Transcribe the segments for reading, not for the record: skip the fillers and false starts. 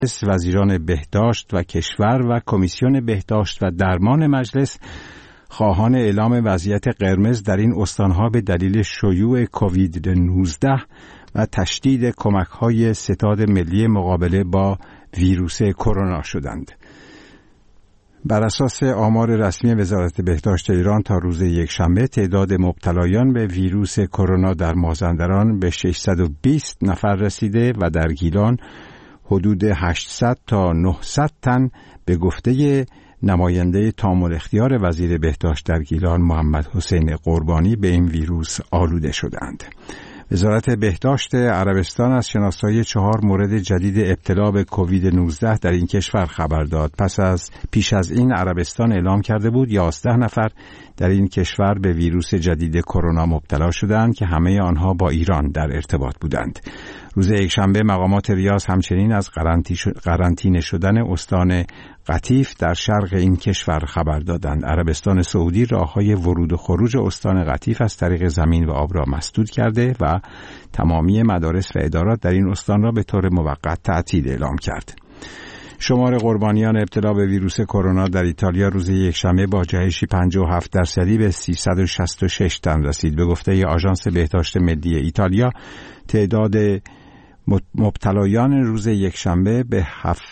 وزیران بهداشت و کشور و کمیسیون بهداشت و درمان مجلس خواهان اعلام وضعیت قرمز در این استانها به دلیل شیوع کووید 19 و تشدید کمک‌های ستاد ملی مقابله با ویروس کرونا شدند. بر اساس آمار رسمی وزارت بهداشت ایران تا روز یکشنبه تعداد مبتلایان به ویروس کرونا در مازندران به 620 نفر رسیده و در گیلان حدود 800 تا 900 تن به گفته نماینده تام الاختیار وزیر بهداشت در گیلان محمد حسین قربانی به این ویروس آلوده شدند. وزارت بهداشت عربستان از شناسایی 4 مورد جدید ابتلا به کووید 19 در این کشور خبر داد. پیش از این عربستان اعلام کرده بود 11 نفر در این کشور به ویروس جدید کرونا مبتلا شدند که همه آنها با ایران در ارتباط بودند. روز یکشنبه مقامات ریاض همچنین از قرنطینه شدن استان قطیف در شرق این کشور خبر دادند. عربستان سعودی راههای ورود و خروج استان قطیف از طریق زمین و آب را مسدود کرده و تمامی مدارس و ادارات در این استان را به طور موقت تعطیل اعلام کرد. شمار قربانیان ابتلا به ویروس کرونا در ایتالیا روز یکشنبه با جهشی 57% به 366 تن رسید. به گفته آژانس بهداشت ملی ایتالیا تعداد مبتلایان روز یکشنبه به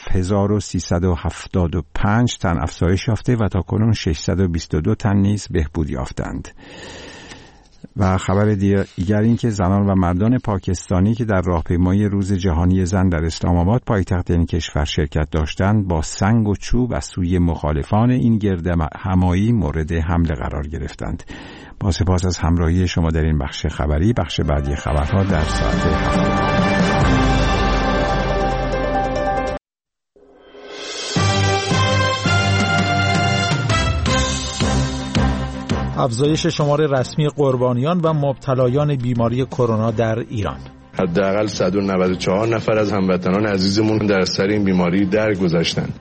7375 تن افزایش یافته و تاکنون 622 تن نیز بهبود یافتند. و خبر دیگر این که زنان و مردان پاکستانی که در راهپیمایی روز جهانی زن در اسلام آباد پایتخت این کشور شرکت داشتند با سنگ و چوب از سوی مخالفان این گرد همایی مورد حمله قرار گرفتند. با سپاس از همراهی شما در این بخش خبری. بخش بعدی خبرها در ساعت 7. افزایش شمار رسمی قربانیان و مبتلایان بیماری کرونا در ایران. حداقل 194 نفر از هموطنان عزیزمون در اثر این بیماری درگذشتند.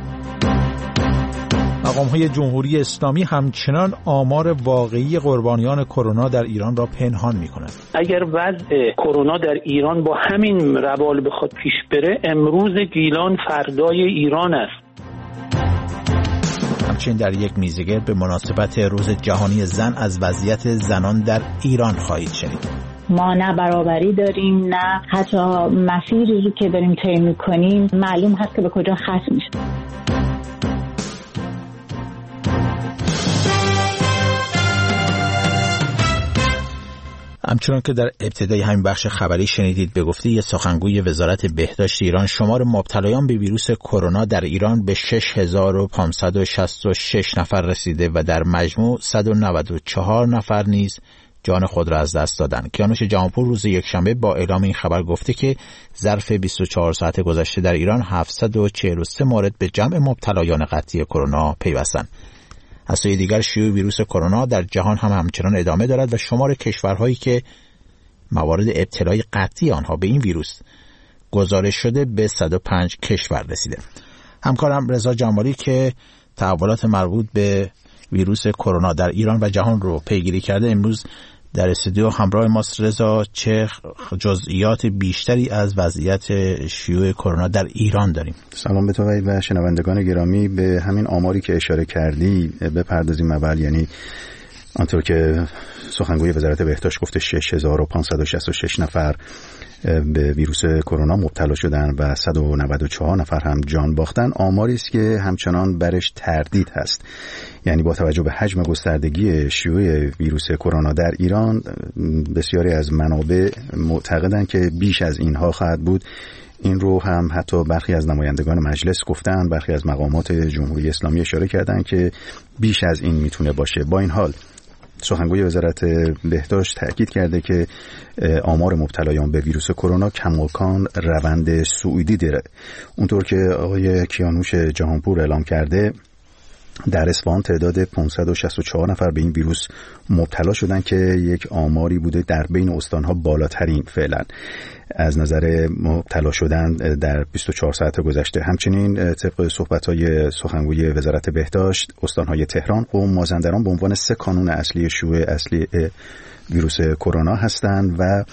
مقام‌های جمهوری اسلامی همچنان آمار واقعی قربانیان کرونا در ایران را پنهان می‌کنند. اگر وضع کرونا در ایران با همین روال بخواد پیش بره، امروز گیلان فردای ایران است. همچنین در یک میزگرد به مناسبت روز جهانی زن از وضعیت زنان در ایران خواهید شنید. ما نه برابری داریم، نه حتی مسیری رو که داریم طی می‌کنیم معلوم هست که به کجا ختم میشه. همچنان که در ابتدای همین بخش خبری شنیدید به گفته سخنگوی وزارت بهداشت ایران شمار مبتلایان به ویروس کرونا در ایران به 6566 نفر رسیده و در مجموع 194 نفر نیز جان خود را از دست دادند. کیانوش جهانپور روز یکشنبه با اعلام این خبر گفته که ظرف 24 ساعت گذشته در ایران 743 مورد به جمع مبتلایان قطعی کرونا پیوستند. از سوی دیگر شیوع ویروس کرونا در جهان هم همچنان ادامه دارد و شمار کشورهایی که موارد ابتلای قطعی آنها به این ویروس گزارش شده به 105 کشور رسیده. همکارم رضا جمالی که تحولات مربوط به ویروس کرونا در ایران و جهان رو پیگیری کرده امروز در استودیو همراه ماست. رضا، چه جزئیات بیشتری از وضعیت شیوع کرونا در ایران داریم؟ سلام به تو و شنوندگان گرامی. به همین آماری که اشاره کردی بپردازیم اول. یعنی آنطور که سخنگوی وزارت بهداشت گفته 6566 نفر به ویروس کرونا مبتلا شدن و 194 نفر هم جان باختن. آماری است که همچنان برش تردید هست. یعنی با توجه به حجم گستردگی شیوع ویروس کرونا در ایران بسیاری از منابع معتقدند که بیش از اینها خواهد بود. این رو هم حتی برخی از نمایندگان مجلس گفتن، برخی از مقامات جمهوری اسلامی اشاره کردند که بیش از این میتونه باشه. با این حال سخنگوی وزارت بهداشت تاکید کرده که آمار مبتلایان به ویروس کرونا کماکان روند صعودی داره. اونطور که آقای کیانوش جهانپور اعلام کرده در اصفهان تعداد 564 نفر به این ویروس مبتلا شدن که یک آماری بوده در بین استانها بالاترین فعلا از نظر مبتلا شدن در 24 ساعت گذشته. همچنین طبق صحبت‌های سخنگوی وزارت بهداشت استانهای تهران و مازندران به عنوان 3 کانون اصلی شیوع اصلی ویروس کرونا هستند و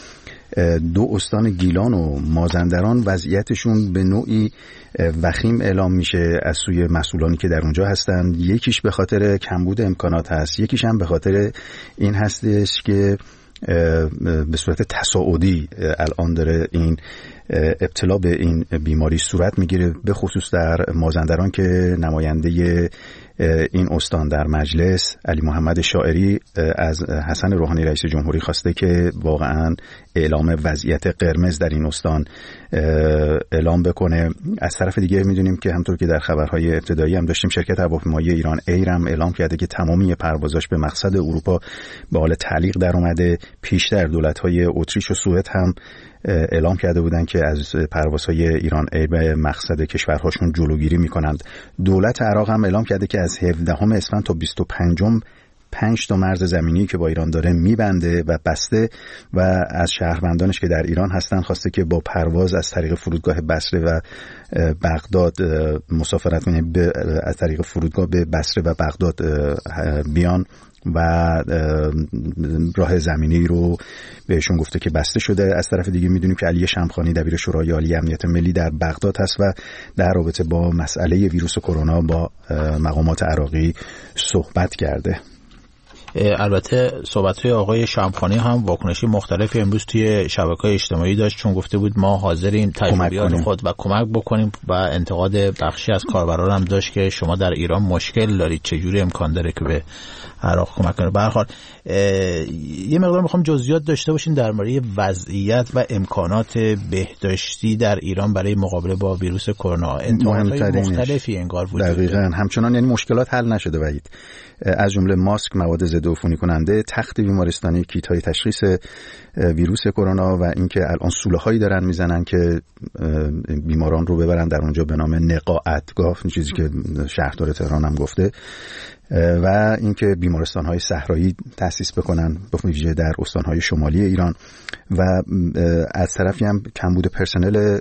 دو استان گیلان و مازندران وضعیتشون به نوعی وخیم اعلام میشه از سوی مسئولانی که در اونجا هستن. یکیش به خاطر کمبود امکانات هست، یکیش هم به خاطر این هستش که به صورت تصاعدی الان داره این ابتلا به این بیماری صورت میگیره، به خصوص در مازندران که نماینده این استان در مجلس علی محمد شاعری از حسن روحانی رئیس جمهوری خواسته که واقعا اعلام وضعیت قرمز در این استان اعلام بکنه. از طرف دیگه میدونیم که همونطور که در خبرهای ابتدایی هم داشتیم هم هواپیمایی ایران ایرم اعلام کرده که تمامی پروازاش به مقصد اروپا به حال تعلیق در اومده. پیشتر دولت‌های اتریش و سوئد هم اعلام کرده بودن که از پروازهای ایران ایر به مقصد کشورهاشون جلوگیری میکنند. دولت عراق هم اعلام کرده که از 17 اسفند تا 25 5 تا مرز زمینی که با ایران داره میبنده و بسته و از شهروندانش که در ایران هستن خواسته که با پرواز از طریق فرودگاه بصره و بغداد مسافرت کنن، از طریق فرودگاه به بصره و بغداد بیان و راه زمینی رو بهشون گفته که بسته شده. از طرف دیگه میدونیم که علی شمخانی دبیر شورای عالی امنیت ملی در بغداد هست و در رابطه با مسئله ویروس کرونا با مقامات عراقی صحبت کرده. البته صحبت‌های آقای شمخانی هم واکنشی مختلفی امروز توی شبکه‌های اجتماعی داشت، چون گفته بود ما حاضریم تجربیات خود و کمک بکنیم و انتقاد بخشی از کاربران هم داشت که شما در ایران مشکل دارید، چجوری امکان داره که به عراق کمک کنه. به هر حال یه مقدار میخوام جزئیات داشته باشین در مورد وضعیت و امکانات بهداشتی در ایران برای مقابله با ویروس کرونا. انتقادهای مختلفی انگار وجود داره. دقیقاً همچنان یعنی مشکلات حل نشده وحید، از جمله ماسک، مواد ضد عفونی کننده، تخت بیمارستانی، کیت‌های تشخیص ویروس کرونا و اینکه الان سوله‌هایی دارن میزنن که بیماران رو ببرن در اونجا به نام نقاعتگاه، چیزی که شهردار تهران هم گفته، و اینکه بیمارستان‌های صحرایی تأسیس بکنن به ویژه در استان‌های شمالی ایران و از طرفی هم کمبود پرسنل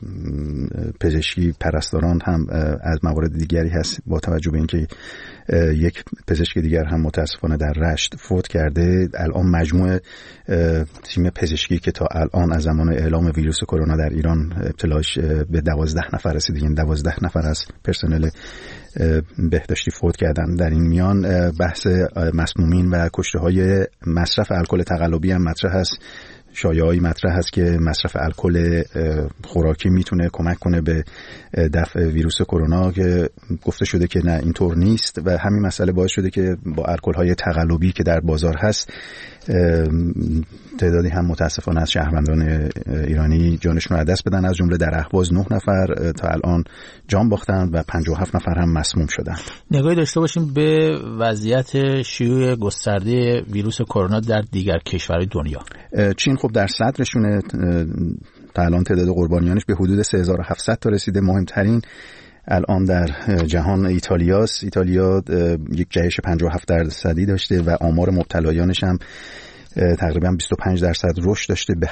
پزشکی پرستاران هم از موارد دیگری هست، با توجه به اینکه یک پزشک دیگر هم متاسفانه در رشت فوت کرده. الان مجموع تیم پزشکی که تا الان از زمان اعلام ویروس کرونا در ایران ابتلاش به 12 نفر رسیده، یعنی 12 نفر از پرسنل بهداشتی فوت کردن. در این میان بحث مسمومین و کشته‌های مصرف الکل تقلبی هم مطرح است. شایعه‌ای مطرح هست که مصرف الکل خوراکی میتونه کمک کنه به دفع ویروس کرونا، که گفته شده که نه، اینطور نیست و همین مسئله باعث شده که با الکل‌های تقلبی که در بازار هست تعدادی هم متاسفانه از شهروندان ایرانی جانشون رو از دست بدن. از جمله در اهواز 9 نفر تا الان جان باختند و 57 نفر هم مسموم شدند. نگاهی داشته باشیم به وضعیت شیوع گسترده ویروس کرونا در دیگر کشورهای دنیا. چین خب در صدرشونه، تا الان تعداد قربانیانش به حدود 3700 تا رسیده. مهمترین الان در جهان ایتالیاست. ایتالیا یک جهش 57% داشته و آمار مبتلایانش هم تقریبا 25% رشد داشته، به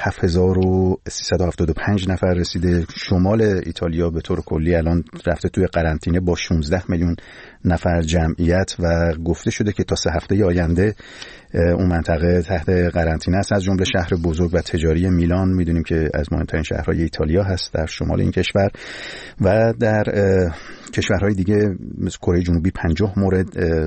7375 نفر رسیده. شمال ایتالیا به طور کلی الان رفته توی قرنطینه با 16 میلیون نفر جمعیت و گفته شده که تا 3 هفته آینده اون منطقه تحت قرنطینه است. از جمله شهر بزرگ و تجاری میلان میدونیم که از مهمترین شهرهای ایتالیا هست در شمال این کشور، و در کشورهای دیگه مثل کره جنوبی 50 مورد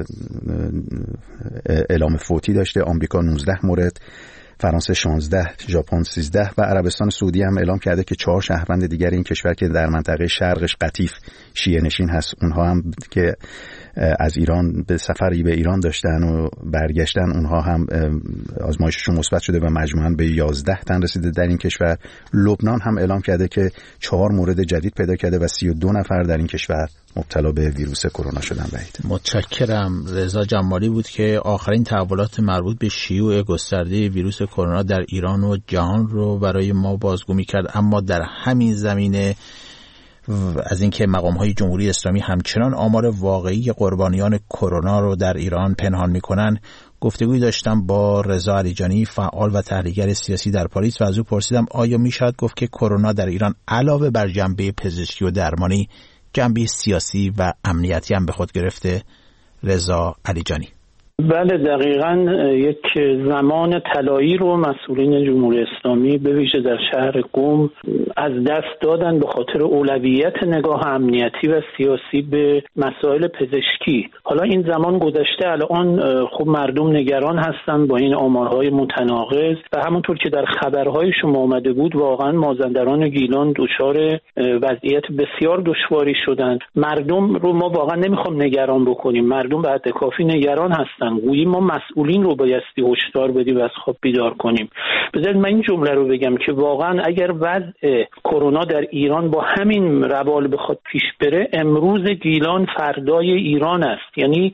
اعلام فوتی داشته، آمریکا 19 مورد، فرانسه 16، ژاپن 13 و عربستان سعودی هم اعلام کرده که 4 شهروند دیگر این کشور که در منطقه شرقش قطیف شیعه نشین هست، اونها هم که از ایران به سفری به ایران داشتن و برگشتن، اونها هم آزمایششون مثبت شده و مجموعاً به 11 تن رسیده در این کشور. لبنان هم اعلام کرده که 4 مورد جدید پیدا کرده و 32 نفر در این کشور مبتلا به ویروس کرونا شدن. متشکرم. رضا جمالی بود که آخرین تحولات مربوط به شیوع گسترده ویروس کرونا در ایران و جهان رو برای ما بازگو می‌کرد. اما در همین زمینه از اینکه مقام‌های جمهوری اسلامی همچنان آمار واقعی قربانیان کرونا رو در ایران پنهان می‌کنن، گفتگوی داشتم با رضا علیجانی، فعال و تحلیلگر سیاسی در پاریس، و از او پرسیدم آیا میشود گفت که کرونا در ایران علاوه بر جنبه پزشکی و درمانی جنبه سیاسی و امنیتی هم به خود گرفته؟ رضا علیجانی: بله دقیقاً یک زمان طلایی رو مسئولین جمهوری اسلامی به ویژه در شهر قم از دست دادن به خاطر اولویت نگاه امنیتی و سیاسی به مسائل پزشکی. حالا این زمان گذشته، الان خب مردم نگران هستن با این آمارهای متناقض و همونطور که در خبرهای شما آمده بود واقعاً مازندران و گیلان دچار وضعیت بسیار دشواری شدن. مردم رو ما واقعاً نمیخوام نگران بکنیم، مردم به حد کافی نگران هستن. گویی ما مسئولین رو بایستی هشدار بدیم و از خواب بیدار کنیم. بذارید من این جمله رو بگم که واقعا اگر وضع کرونا در ایران با همین روال بخواد پیش بره، امروز گیلان فردای ایران است. یعنی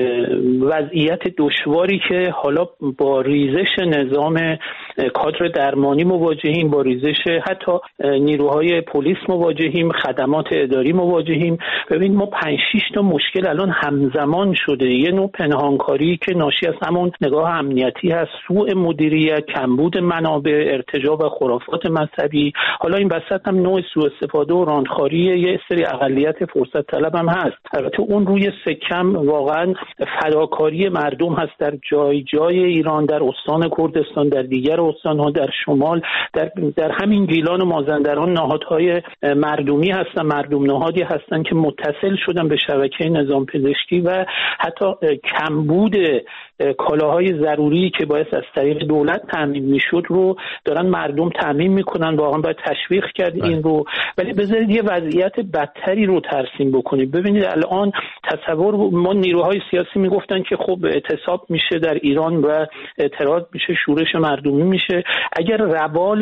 وضعیت دشواری که حالا با ریزش نظام کادر درمانی مواجهیم، با ریزش حتی نیروهای پلیس مواجهیم، خدمات اداری مواجهیم. ببین ما 5-6 تا مشکل الان همزمان شده. یه نوع پنهانکاری که ناشی از همون نگاه امنیتی هست، سوء مدیریت، کمبود منابع، ارتجاع و خرافات مذهبی. حالا این وسط هم نوع سوء استفاده و راندخاری یه سری اقلیت فرصت طلب هم هست. البته اون روی سکم واقعا فداکاری مردم هست در جای جای ایران، در استان کردستان، در دیگر استان‌ها، در شمال، در همین گیلان و مازندران نهادهای مردمی هستن، مردم نهادی هستن که متصل شدن به شبکه نظام پزشکی و حتی کمبود کالاهای ضروری که باعث از طریق دولت تامین میشد رو دارن مردم تامین میکنن. واقعا باید تشویق کرد این رو. ولی بذارید یه وضعیت بدتری رو ترسیم بکنید. ببینید الان تصور، ما نیروهای سیاسی میگفتن که خب اعتصاب میشه در ایران و اعتراض میشه، شورش مردمی میشه. اگر روال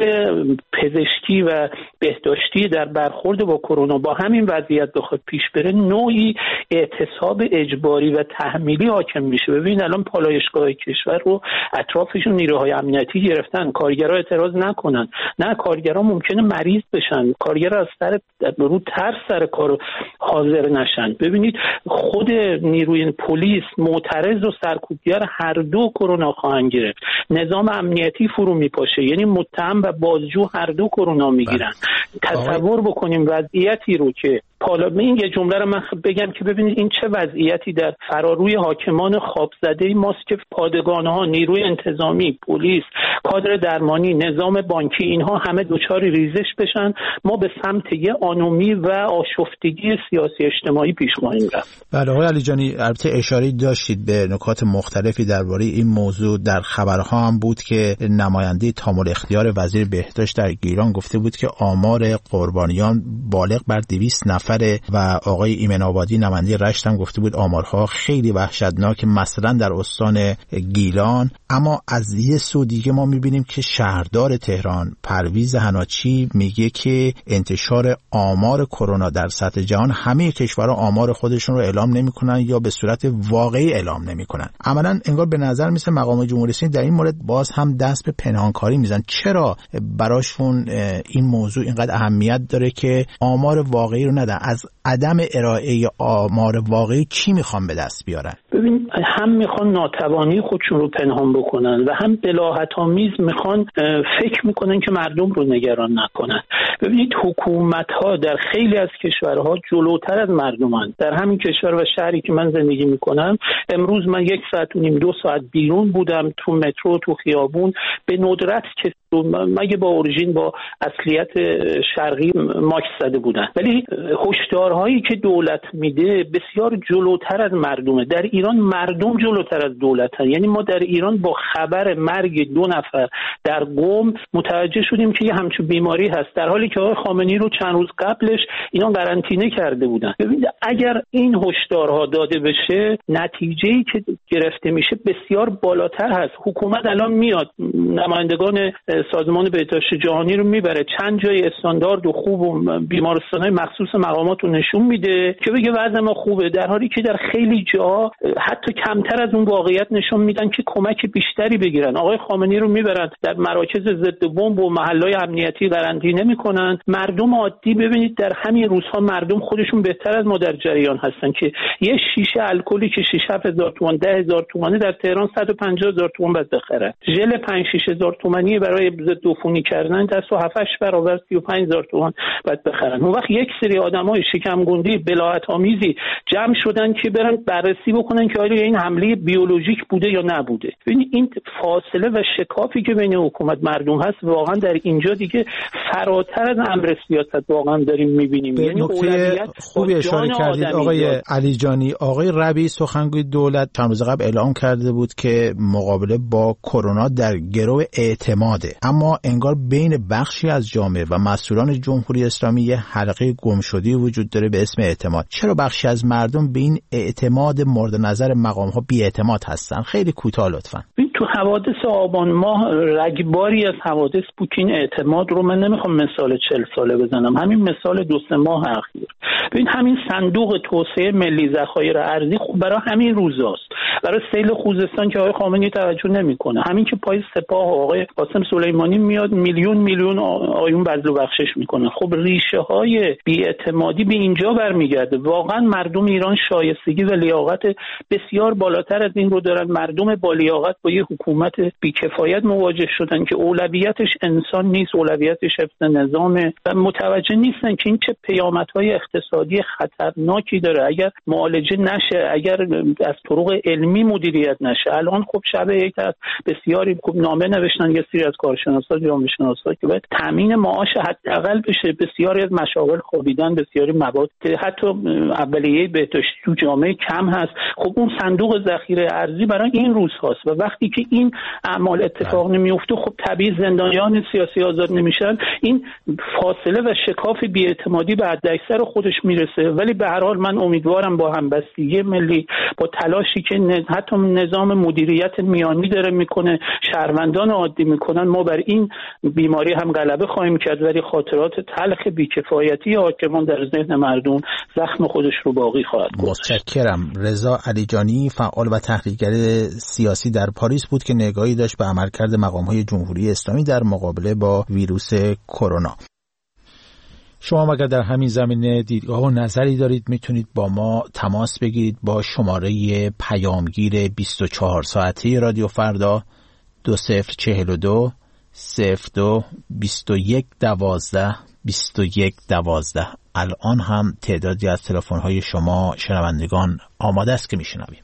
پزشکی و بهداشتی در برخورد با کرونا با همین وضعیت بخواد پیش بره، نوعی اعتصاب اجباری و تحمیلی حاکم میشه. ببینید الان پالایشگاه کشور رو اطرافشون نیروهای امنیتی گرفتن، کارگرها اعتراض نکنن. نه، کارگرها ممکنه مریض بشن، کارگرها از رو ترس سر کار حاضر نشن. ببینید خود نیروی پلیس معترض و سرکوبگر هر دو کرونا خواهند گرفت. نظام امنیتی فرو میپاشه، یعنی متهم و بازجو هر دو کرونا میگیرن. تصور بکنیم وضعیتی رو که این یه جمله رو من بگم که ببینید این چه وضعیتی در فراروی حاکمان خوابزده ماست که پادگان‌ها، نیروی انتظامی، پلیس، کادر درمانی، نظام بانکی، اینها همه دچار ریزش بشن. ما به سمت یه آنومی و آشفتگی سیاسی اجتماعی پیش خواهیم رفت. بله آقای علیجانی، البته اشاره داشتید به نکات مختلفی درباره این موضوع. در خبرها هم بود که نماینده تامل اختیار وزیر بهداشت در گیلان گفته بود که آمار قربانیان بالغ بر 200 نفره و آقای ایمن آبادی نماینده رشت هم گفته بود آمارها خیلی وحشتناک، مثلا در استان گیلان. اما از یه سو دیگه ما میبینیم که شهردار تهران پرویز حناچی میگه که انتشار آمار کرونا در سطح جهان، همه کشورها آمار خودشون رو اعلام نمیکنن یا به صورت واقعی اعلام نمیکنن. عملاً انگار به نظر میسه مقام جمهوری اسلامی در این مورد باز هم دست به پنهانکاری میزنن. چرا براشون این موضوع اینقدر اهمیت داره که آمار واقعی رو ندن؟ از عدم ارائه آمار واقعی چی میخوان به دست بیارن؟ ببین، هم میخوان ناتوانی خودشون رو پنهان بکنن و هم بلاهت‌آمیز میخوان فکر میکنن که مردم رو نگران نکنن. ببینید حکومت‌ها در خیلی از کشورها جلوتر از مردمن. در همین کشور و شهری که من زندگی میکنم، امروز من 1.5 ساعت 2 ساعت بیرون بودم، تو مترو، تو خیابون، به ندرت که مگه با اورژین، با اصلیت شرقی ماکس زده بودن. ولی هشدارهایی که دولت میده بسیار جلوتر از مردمه. در ایران مردم جلوتر از دولتن. یعنی ما در ایران با خبر مرگ 2 نفر در قم متوجه شدیم که یه همچون بیماری هست، در حالی که آقای خامنه‌ای رو چند روز قبلش اینا قرنطینه کرده بودن. ببینید اگر این هشدارها داده بشه، نتیجه‌ای که گرفته میشه بسیار بالاتر هست. حکومت الان میاد نمایندگان سازمان بهداشت جهانی رو میبره چند جای استاندارد و خوب و بیمارستان‌های مخصوص مقامات رو نشون میده که بگه وضع ما خوبه، در حالی که در خیلی جا حتی کمتر از اون واقعیت نشون میدن که کمک بیشتری بگیرن. آقای خامنه‌ای رو میبرن در مراکز ضد بمب و محلهای امنیتی قرنطینه میکنن. مردم عادی، ببینید در همین روزها مردم خودشون بهتر از ما در جریان هستن که یه شیشه الکلی که 6-7 تومان 10,000 تومانه در تهران 150,000 تومان باید بخره. ژل 5-6 تومانی برای ضد عفونی کردن دست و 7-8 برابر 35,000 تومان باید بخرن. اون وقت یک سری آدمای شکم گنده بلاهت آمیزی جمع شدن که برن بررسی بکنن که آیا این حمله بیولوژیک بوده یا نبوده. این فاصله و شکافی که بین حکومت مردم هست واقعا در اینجا دیگه فراتر از امر سیاست واقعا داریم می‌بینیم. یعنی اولویت خوبی اشاره کردید آقای علیجانی. آقای ربیعی سخنگوی دولت چند روز قبل اعلام کرده بود که مقابله با کرونا در گرو اعتماده، اما انگار بین بخشی از جامعه و مسئولان جمهوری اسلامی یه حلقه گمشده‌ای وجود داره به اسم اعتماد. چرا بخشی از مردم به این اعتماد مورد نظر مقام‌ها بی‌اعتماد هستن؟ خیلی کوتاه لطفاً. تو حوادث آبان ماه رگباری از حوادث بود که این اعتماد رو، من نمیخوام مثال 40 ساله بزنم، همین مثال 2-3 ماه اخیر. ببین همین صندوق توسعه ملی ذخایر ارزی خب برای همین روزاست، برای سیل خوزستان که آقای خامنه‌ای توجه نمیکنه، همین که پای سپاه آقای قاسم سلیمانی میاد میلیون آیون بذل و بخشش میکنه. خب ریشه های بی‌اعتمادی به اینجا برمیگرده. واقعا مردم ایران شایستگی و لیاقت بسیار بالاتر از این رو دارن. مردم با لیاقت با یه حکومت بی‌کفایت مواجه شدن که اولویتش انسان نیست، اولویتش حفظ نظامه و متوجه نیستن که این چه پیامدهای اقتصادی خطرناکی داره اگر معالجه نشه، اگر از طرق علمی مدیریت نشه. الان خب شب یک بسیاری خوب نامه نوشتن یه سری از کارشناسا، جامعه شناسا که باید تامین معاش حداقل بشه. بسیاری از مشاغل خوابیدن، بسیاری مواد حتی اولیه بهداشتی تو جامعه کم هست. خب اون صندوق ذخیره ارزی برای این روز هست و وقتی که این اعمال اتفاق نمیفته خب طبیعی زندانیان سیاسی آزاد نمیشن. این فاصله و شکاف بی‌اعتمادی به حداکثر خودش میرسه. ولی به هر حال من امیدوارم با همبستگی ملی، با تلاشی که حتی نظام مدیریت میانی داره میکنه، شهروندان عادی میکنن، ما بر این بیماری هم غلبه خواهیم کرد. ولی خاطرات تلخ بی‌کفایتی حاکمان در ذهن مردم زخم خودش رو باقی خواهد گذاشت. متشکرم. رضا علیجانی فعال و تحلیلگر سیاسی در پاریس بود که نگاهی داشت به عملکرد مقام‌های جمهوری اسلامی در مقابله با ویروس کرونا. شما اگر در همین زمینه دیدگاه و نظری دارید میتونید با ما تماس بگیرید با شماره پیامگیر 24 ساعته رادیو فردا 2042 02 21 12 21 12. الان هم تعدادی از تلفن‌های شما شنوندگان آماده است که میشنویم.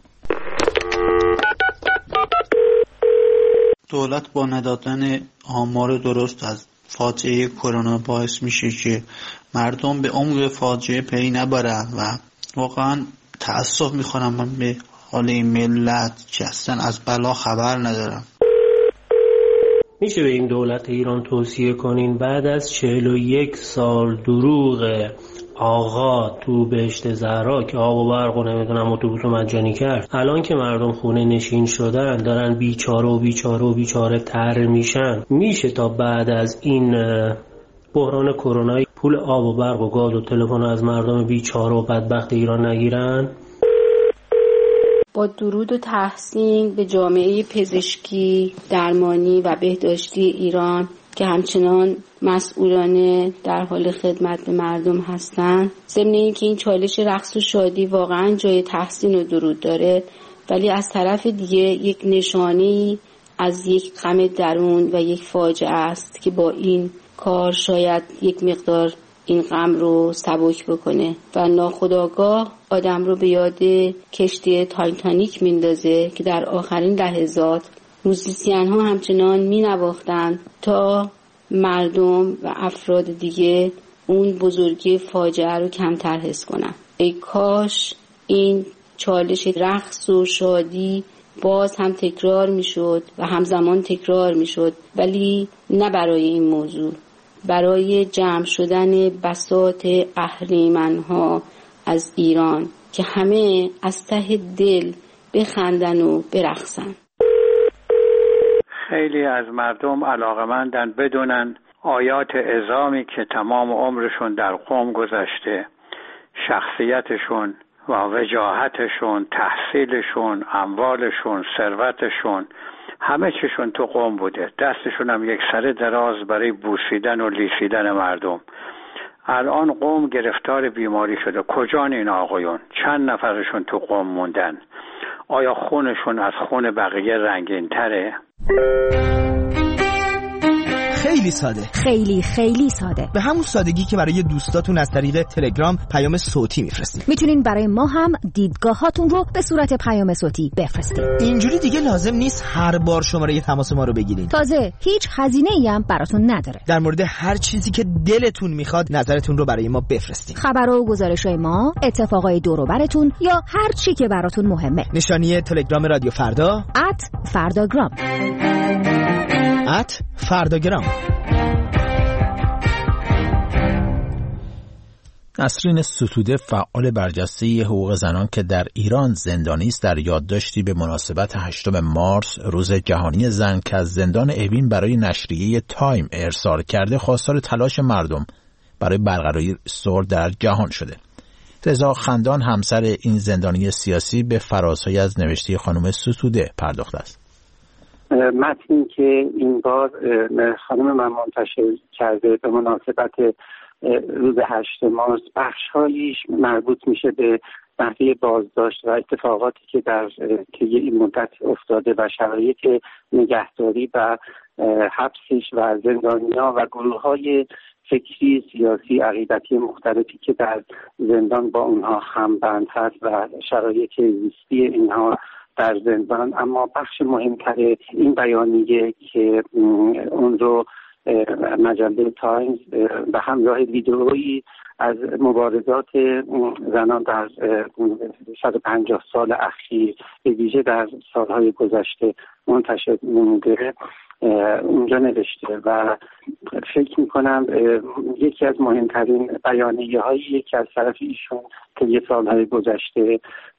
دولت با ندادن آمار درست از فاجعه کرونا باعث میشه که مردم به عمق فاجعه پی نبرن و واقعا تأسف میخورم من به حال این ملت که اصلا از بلا خبر ندارم. میشه به این دولت ایران توصیه کنین بعد از 41 سال دروغ آقا تو بهشت زهرا که آب و برق و نمیدونم اتوبوس رو مجانی کرد، الان که مردم خونه نشین شدن دارن بیچاره تر میشن، میشه تا بعد از این بحران کرونایی پول آب و برق و گاز و تلفن از مردم بیچاره و بدبخت ایران نگیرن؟ با درود و تحسین به جامعه پزشکی، درمانی و بهداشتی ایران که همچنان مسئولانه در حال خدمت به مردم هستند. ضمن اینکه این چالش رقص و شادی واقعا جای تحسین و درود داره، ولی از طرف دیگه یک نشانه‌ای از یک غم درون و یک فاجعه است که با این کار شاید یک مقدار این غم رو سبک بکنه و ناخودآگاه آدم رو به یاد کشتی تایتانیک میندازه که در آخرین لحظات موزیسین ها همچنان می نواختند تا مردم و افراد دیگه اون بزرگی فاجعه رو کمتر حس کنن. ای کاش این چالش رقص و شادی باز هم تکرار می شد و همزمان تکرار می شد، ولی نه برای این موضوع، برای جمع شدن بساط اهریمن‌ها از ایران که همه از ته دل بخندن و برقصن. خیلی از مردم علاقمندن بدونن آیات عظامی که تمام عمرشون در قم گذشته، شخصیتشون و وجاهتشون، تحصیلشون، اموالشون، ثروتشون، همه چیشون تو قم بوده. دستشون هم یک سره دراز برای بوسیدن و لیسیدن مردم. الان قم گرفتار بیماری شده. کجان این آقایون؟ چند نفرشون تو قم موندن؟ آیا خونشون از خون بقیه رنگین تره؟ خیلی ساده. خیلی ساده. به همون سادگی که برای دوستاتون از طریق تلگرام پیام صوتی میفرستید. میتونین برای ما هم دیدگاهاتون رو به صورت پیام صوتی بفرستید. اینجوری دیگه لازم نیست هر بار شماره تماس ما رو بگیرین. تازه هیچ هزینه‌ای هم براتون نداره. در مورد هر چیزی که دلتون میخواد نظرتون رو برای ما بفرستید. خبر و گزارش‌های ما، اتفاقای دور و براتون یا هر چی که براتون مهمه. نشانی تلگرام رادیو فردا @فرداگرام. @فرداگرام. نسرین ستوده، فعال برجسته حقوق زنان که در ایران زندانی است، در یادداشتی به مناسبت 8 مارس روز جهانی زن که از زندان اوین برای نشریه تایم ارسال کرده، خواستار تلاش مردم برای برقراری صلح در جهان شده. رضا خندان، همسر این زندانی سیاسی، به فرازهای از نوشته خانم ستوده پرداخته است. متنی که این بار خانم من منتشر کرده به مناسبت روز 8 مارس، بخش‌هایش مربوط میشه به نحوه بازداشت و اتفاقاتی که در طی این مدت افتاده و شرایط نگهداری و حبسش و زندانی‌ها و گروه‌های فکری، سیاسی، عقیدتی مختلفی که در زندان با اونها همبند هست و شرایط زیستی اینها در زندان. اما بخش مهمتر این بیانیه که اون رو مجله تایمز به همراه ویدئویی از مبارزات زنان در 150 سال اخیر به ویژه در سالهای گذشته منتشر نموده اونجا نوشته و فکر میکنم یکی از مهمترین بیانیه هایی که از طرف ایشون طی سالهای گذشته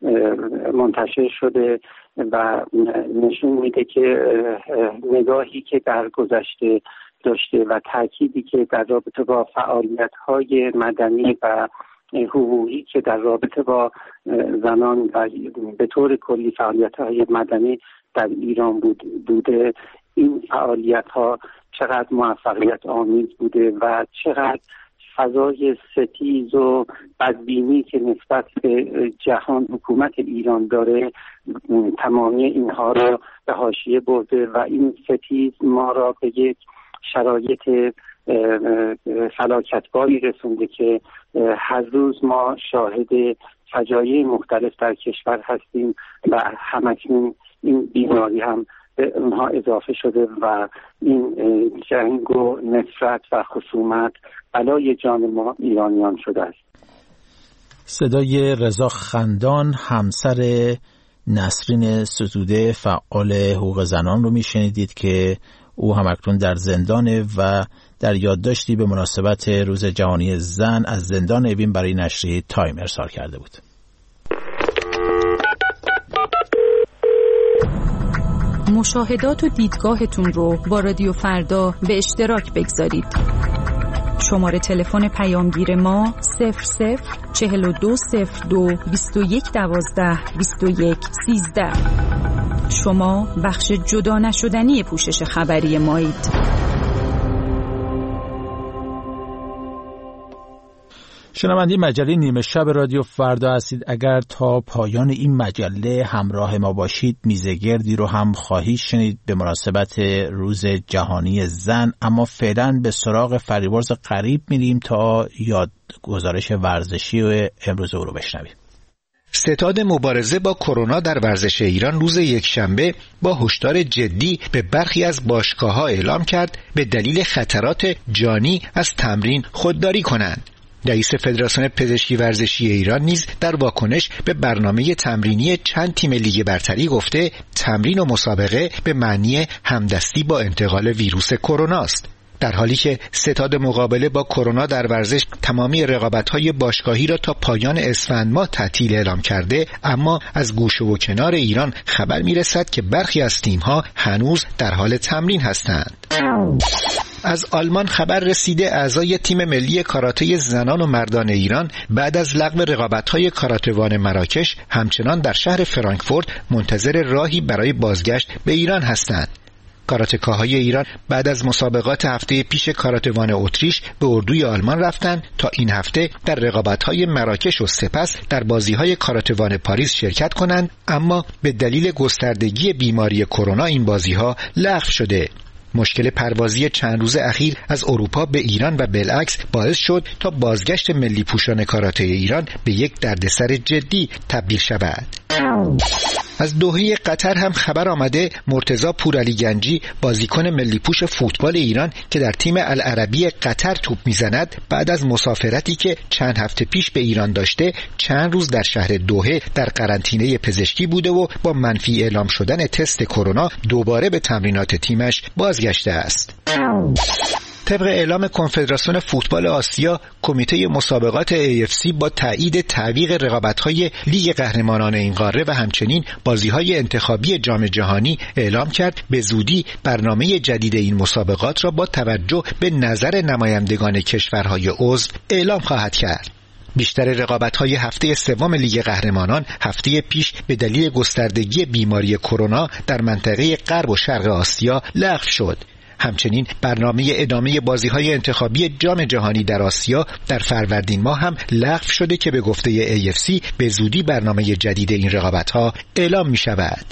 منتشر شده و نشون میده که نگاهی که در گذشته داشته و تأکیدی که در رابطه با فعالیت‌های مدنی و حقوقی که در رابطه با زنان و به طور کلی فعالیت‌های مدنی در ایران بوده، این فعالیت‌ها چقدر موفقیت آمیز بوده و چقدر فضای ستیز و بدبینی که نسبت به جهان حکومت ایران داره تمامی اینها را به حاشیه برده و این ستیز ما را به یک شرایط فلاکتباری رسونده که هر روز ما شاهد فجایع مختلف در کشور هستیم و همکنون این بیماری هم به اونها اضافه شده و این جنگ و نفرت و خصومت بلای جان ما ایرانیان شده است. صدای رضا خندان، همسر نسرین ستوده، فعال حقوق زنان رو میشنیدید که او همکنون در زندانه و در یادداشتی به مناسبت روز جهانی زن از زندان اوین برای نشریه تایم ارسال کرده بود. مشاهدات و دیدگاهتون رو با رادیو فردا به اشتراک بگذارید. شماره تلفن پیامگیر ما 00420221122113. شما بخش جدا نشدنی پوشش خبری مایید. شنونده مجله نیمه شب رادیو فردا هستید. اگر تا پایان این مجله همراه ما باشید، میزگردی رو هم خواهید شنید به مناسبت روز جهانی زن. اما فعلا به سراغ فریبرز قریب میریم تا گزارش ورزشی و امروز او رو بشنویم. ستاد مبارزه با کرونا در ورزش ایران روز یکشنبه با هشدار جدی به برخی از باشگاه‌ها اعلام کرد به دلیل خطرات جانی از تمرین خودداری کنند. رئیس فدراسیون پزشکی ورزشی ایران نیز در واکنش به برنامه تمرینی چند تیم لیگ برتری گفته تمرین و مسابقه به معنی همدستی با انتقال ویروس کرونا است. در حالی که ستاد مقابله با کرونا در ورزش تمامی رقابت‌های باشگاهی را تا پایان اسفند ماه تعطیل اعلام کرده، اما از گوشه و کنار ایران خبر می‌رسد که برخی از تیم‌ها هنوز در حال تمرین هستند. از آلمان خبر رسیده اعضای تیم ملی کاراته زنان و مردان ایران بعد از لغو رقابت‌های کاراته‌وان مراکش همچنان در شهر فرانکفورت منتظر راهی برای بازگشت به ایران هستند. کاراتکاهای ایران بعد از مسابقات هفته پیش کاراته‌وان اتریش به اردوی آلمان رفتند تا این هفته در رقابت‌های مراکش و سپس در بازی‌های کاراته‌وان پاریس شرکت کنند، اما به دلیل گستردگی بیماری کرونا این بازی‌ها لغو شده. مشکل پروازی چند روز اخیر از اروپا به ایران و بالعکس باعث شد تا بازگشت ملی پوشان کاراته ایران به یک دردسر جدی تبدیل شود. از دوحه قطر هم خبر آمده مرتضی پورعلی گنجی بازیکن ملی پوش فوتبال ایران که در تیم العربی قطر توپ میزند بعد از مسافرتی که چند هفته پیش به ایران داشته چند روز در شهر دوحه در قرنطینه پزشکی بوده و با منفی اعلام شدن تست کرونا دوباره به تمرینات تیمش بازگشته است. طبق اعلام کنفدراسیون فوتبال آسیا، کمیته مسابقات AFC با تایید تعویق رقابت‌های لیگ قهرمانان این قاره و همچنین بازی‌های انتخابی جام جهانی اعلام کرد به زودی برنامه جدید این مسابقات را با توجه به نظر نمایندگان کشورهای عضو اعلام خواهد کرد. بیشتر رقابت‌های هفته سوم لیگ قهرمانان هفته پیش به دلیل گستردگی بیماری کرونا در منطقه غرب و شرق آسیا لغو شد. همچنین برنامه ادامه بازی‌های انتخابی جام جهانی در آسیا در فروردین ماه هم لغو شده که به گفته AFC به زودی برنامه جدید این رقابت‌ها اعلام می‌شود.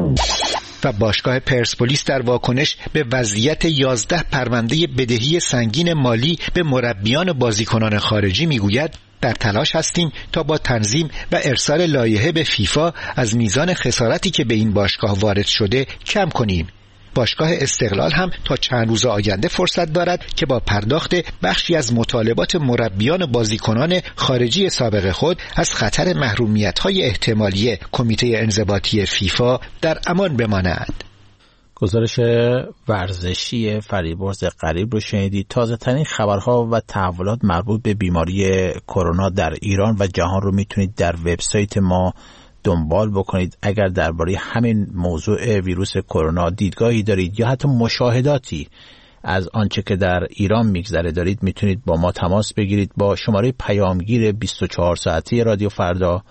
و باشگاه پرسپولیس در واکنش به وضعیت 11 پرونده بدهی سنگین مالی به مربیان و بازیکنان خارجی میگوید در تلاش هستیم تا با تنظیم و ارسال لایحه به فیفا از میزان خسارتی که به این باشگاه وارد شده کم کنیم. باشگاه استقلال هم تا چند روز آینده فرصت دارد که با پرداخت بخشی از مطالبات مربیان و بازیکنان خارجی سابق خود از خطر محرومیت‌های احتمالی کمیته انضباطی فیفا در امان بماند. گزارش ورزشی فریبرز قریب رو شنیدید. تازه ترین خبرها و تحولات مربوط به بیماری کرونا در ایران و جهان رو میتونید در وبسایت ما دنبال بکنید. اگر درباره همین موضوع ویروس کرونا دیدگاهی دارید یا حتی مشاهداتی از آنچه که در ایران میگذره دارید میتونید با ما تماس بگیرید با شماره پیامگیر 24 ساعتی رادیو فردا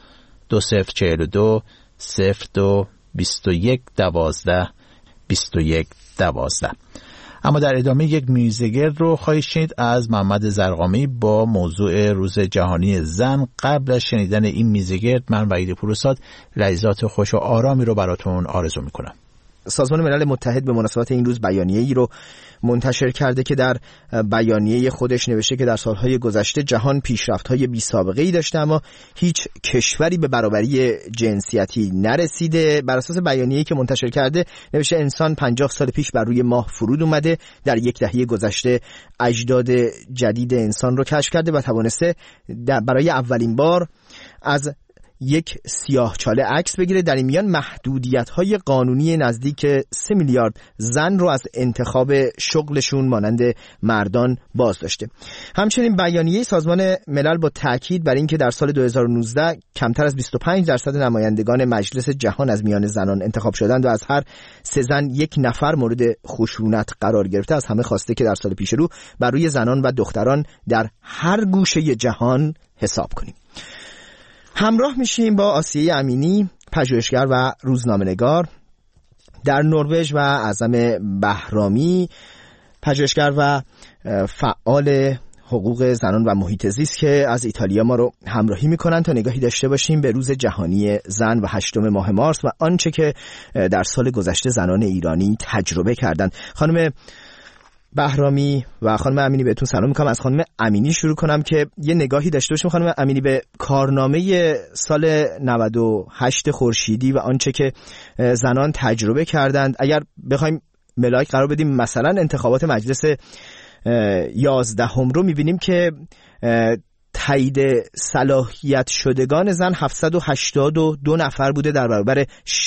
2042 02 21 12 21 12. اما در ادامه یک میوزیکر رو خواهید شنید از محمد زرقامی با موضوع روز جهانی زن. قبل از شنیدن این میوزیکر من وحید پوروزاد لحظات خوش و آرامی رو براتون آرزو میکنم. سازمان ملل متحد به مناسبت این روز بیانیه‌ای رو منتشر کرده که در بیانیه خودش نوشته که در سالهای گذشته جهان پیشرفت‌های بی‌سابقه‌ای داشته اما هیچ کشوری به برابری جنسیتی نرسیده. بر اساس بیانیه‌ای که منتشر کرده نوشته انسان 50 سال پیش بر روی ماه فرود اومده، در یک دهه گذشته اجداد جدید انسان رو کشف کرده و توانسته برای اولین بار از یک سیاهچاله عکس بگیره. در این میان محدودیت‌های قانونی نزدیک 3 میلیارد زن رو از انتخاب شغلشون مانند مردان باز داشته. همچنین بیانیه سازمان ملل با تاکید بر اینکه در سال 2019 کمتر از 25% نمایندگان مجلس جهان از میان زنان انتخاب شدند و از هر 3 زن 1 نفر مورد خشونت قرار گرفته، از همه خواسته که در سال پیش رو بر روی زنان و دختران در هر گوشه جهان حساب کنیم. همراه میشیم با آسیه امینی، پژوهشگر و روزنامه‌نگار در نروژ و اعظم بهرامی، پژوهشگر و فعال حقوق زنان و محیط زیست که از ایتالیا ما رو همراهی میکنن تا نگاهی داشته باشیم به روز جهانی زن و 8 ماه مارس و آنچه که در سال گذشته زنان ایرانی تجربه کردند. خانم بهرامی و خانم امینی بهتون سلام میکنم. از خانم امینی شروع کنم که یه نگاهی داشته باشیم خانم امینی به کارنامه سال 98 خورشیدی و آنچه که زنان تجربه کردند. اگر بخوایم ملاک قرار بدیم مثلا انتخابات مجلس 11 رو میبینیم که تایید صلاحیت شدگان زن 782 نفر بوده در برابر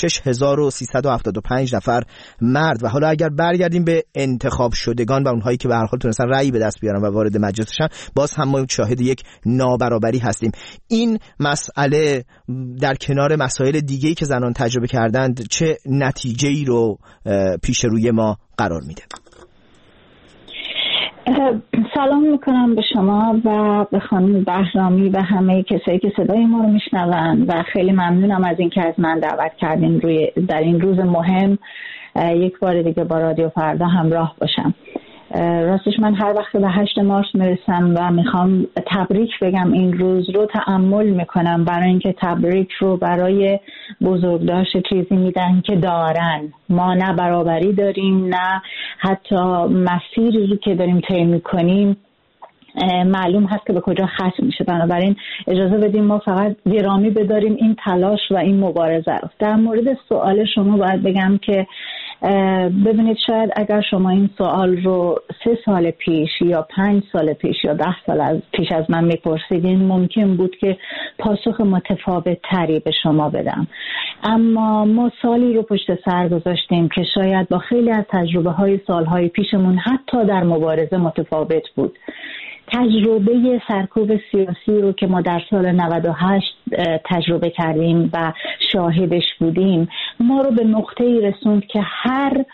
6375 نفر مرد. و حالا اگر برگردیم به انتخاب شدگان و اونهایی که به هر حال تونستن رأی به دست بیارن و وارد مجلس شدن، باز هم ما شاهد یک نابرابری هستیم. این مسئله در کنار مسائل دیگه‌ای که زنان تجربه کردند چه نتیجه‌ای رو پیش روی ما قرار میده؟ سلام میکنم به شما و به خانم بهرامی و همه کسایی که صدای ما رو میشنون و خیلی ممنونم از اینکه از من دعوت کردین در این روز مهم یک بار دیگه با رادیو فردا همراه باشم. راستش من هر وقت به 8 مارس میرسم و میخوام تبریک بگم این روز رو تأمل میکنم، برای اینکه تبریک رو برای بزرگداشت چیزی میدن که دارن. ما نه برابری داریم، نه حتی مسیری رو که داریم طی میکنیم معلوم هست که به کجا ختم میشه. بنابراین اجازه بدیم ما فقط گرامی بداریم این تلاش و این مبارزه رو. در مورد سوال شما باید بگم که ببینید شاید اگر شما این سوال رو 3 سال پیش یا 5 سال پیش یا 10 سال پیش از من میپرسیدین ممکن بود که پاسخ متفاوت تری به شما بدم، اما ما سالی رو پشت سر گذاشتیم که شاید با خیلی از تجربه های سالهای پیشمون حتی در مبارزه متفاوت بود. تجربه سرکوب سیاسی رو که ما در سال 98 تجربه کردیم و شاهدش بودیم ما رو به نقطه‌ای رسوند که هر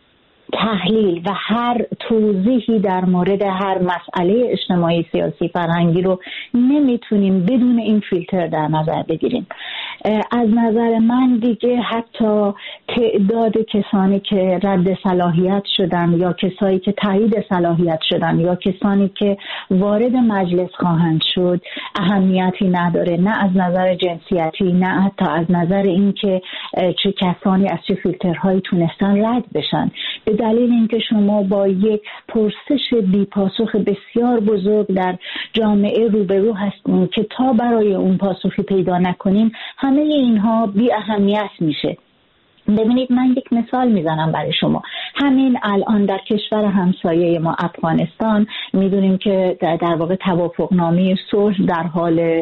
تحلیل و هر توضیحی در مورد هر مسئله اجتماعی، سیاسی، فرهنگی رو نمیتونیم بدون این فیلتر در نظر بگیریم. از نظر من دیگه حتی تعداد کسانی که رد صلاحیت شدن یا کسانی که تایید صلاحیت شدن یا کسانی که وارد مجلس خواهند شد اهمیتی نداره، نه از نظر جنسیتی، نه حتی از نظر این که چه کسانی از چه فیلترهایی تونستن رد بشن. به دلیل اینکه شما با یک پرسش بی پاسخ بسیار بزرگ در جامعه روبرو هستیم که تا برای اون پاسخی پیدا نکنیم همه اینها بی اهمیت میشه. ببینید من یک مثال میزنم برای شما. همین الان در کشور همسایه ما افغانستان میدونیم که در واقع توافقنامه صلح در حال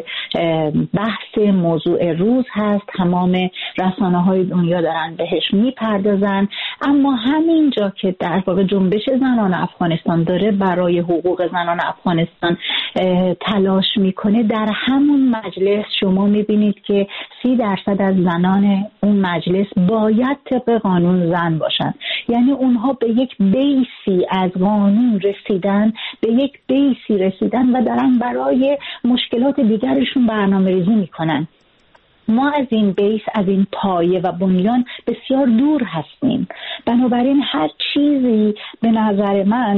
بحث موضوع روز هست، تمام رسانه‌های دنیا دارن بهش میپردازن، اما همین جا که در واقع جنبش زنان افغانستان داره برای حقوق زنان افغانستان تلاش میکنه، در همون مجلس شما میبینید که 30% از زنان اون مجلس باید طبق قانون زن باشن. یعنی اونها به یک بیسی از قانون رسیدن، به یک بیسی رسیدن و دارن برای مشکلات دیگرشون برنامه‌ریزی میکنن. ما از این بیس، از این پایه و بنیان بسیار دور هستیم. بنابراین هر چیزی به نظر من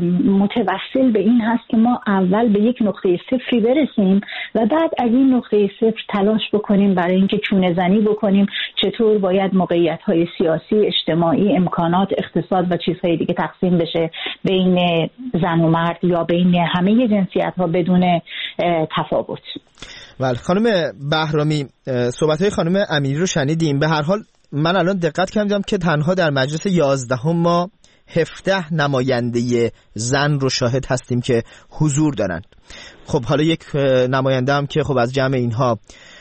متوسل به این هست که ما اول به یک نقطه صفری برسیم و بعد از این نقطه صفر تلاش بکنیم برای اینکه چونه زنی بکنیم چطور باید موقعیت‌های سیاسی، اجتماعی، امکانات، اقتصاد و چیزهای دیگه تقسیم بشه بین زن و مرد یا بین همه جنسیت‌ها بدون تفاوت. بله خانم بهرامی، صحبت‌های خانم امیری رو شنیدیم. به هر حال من الان دقت کردم که تنها در مجلس 11 ما 17 نماینده زن رو شاهد هستیم که حضور دارند. خب حالا یک نماینده هم که خب از جمع اینها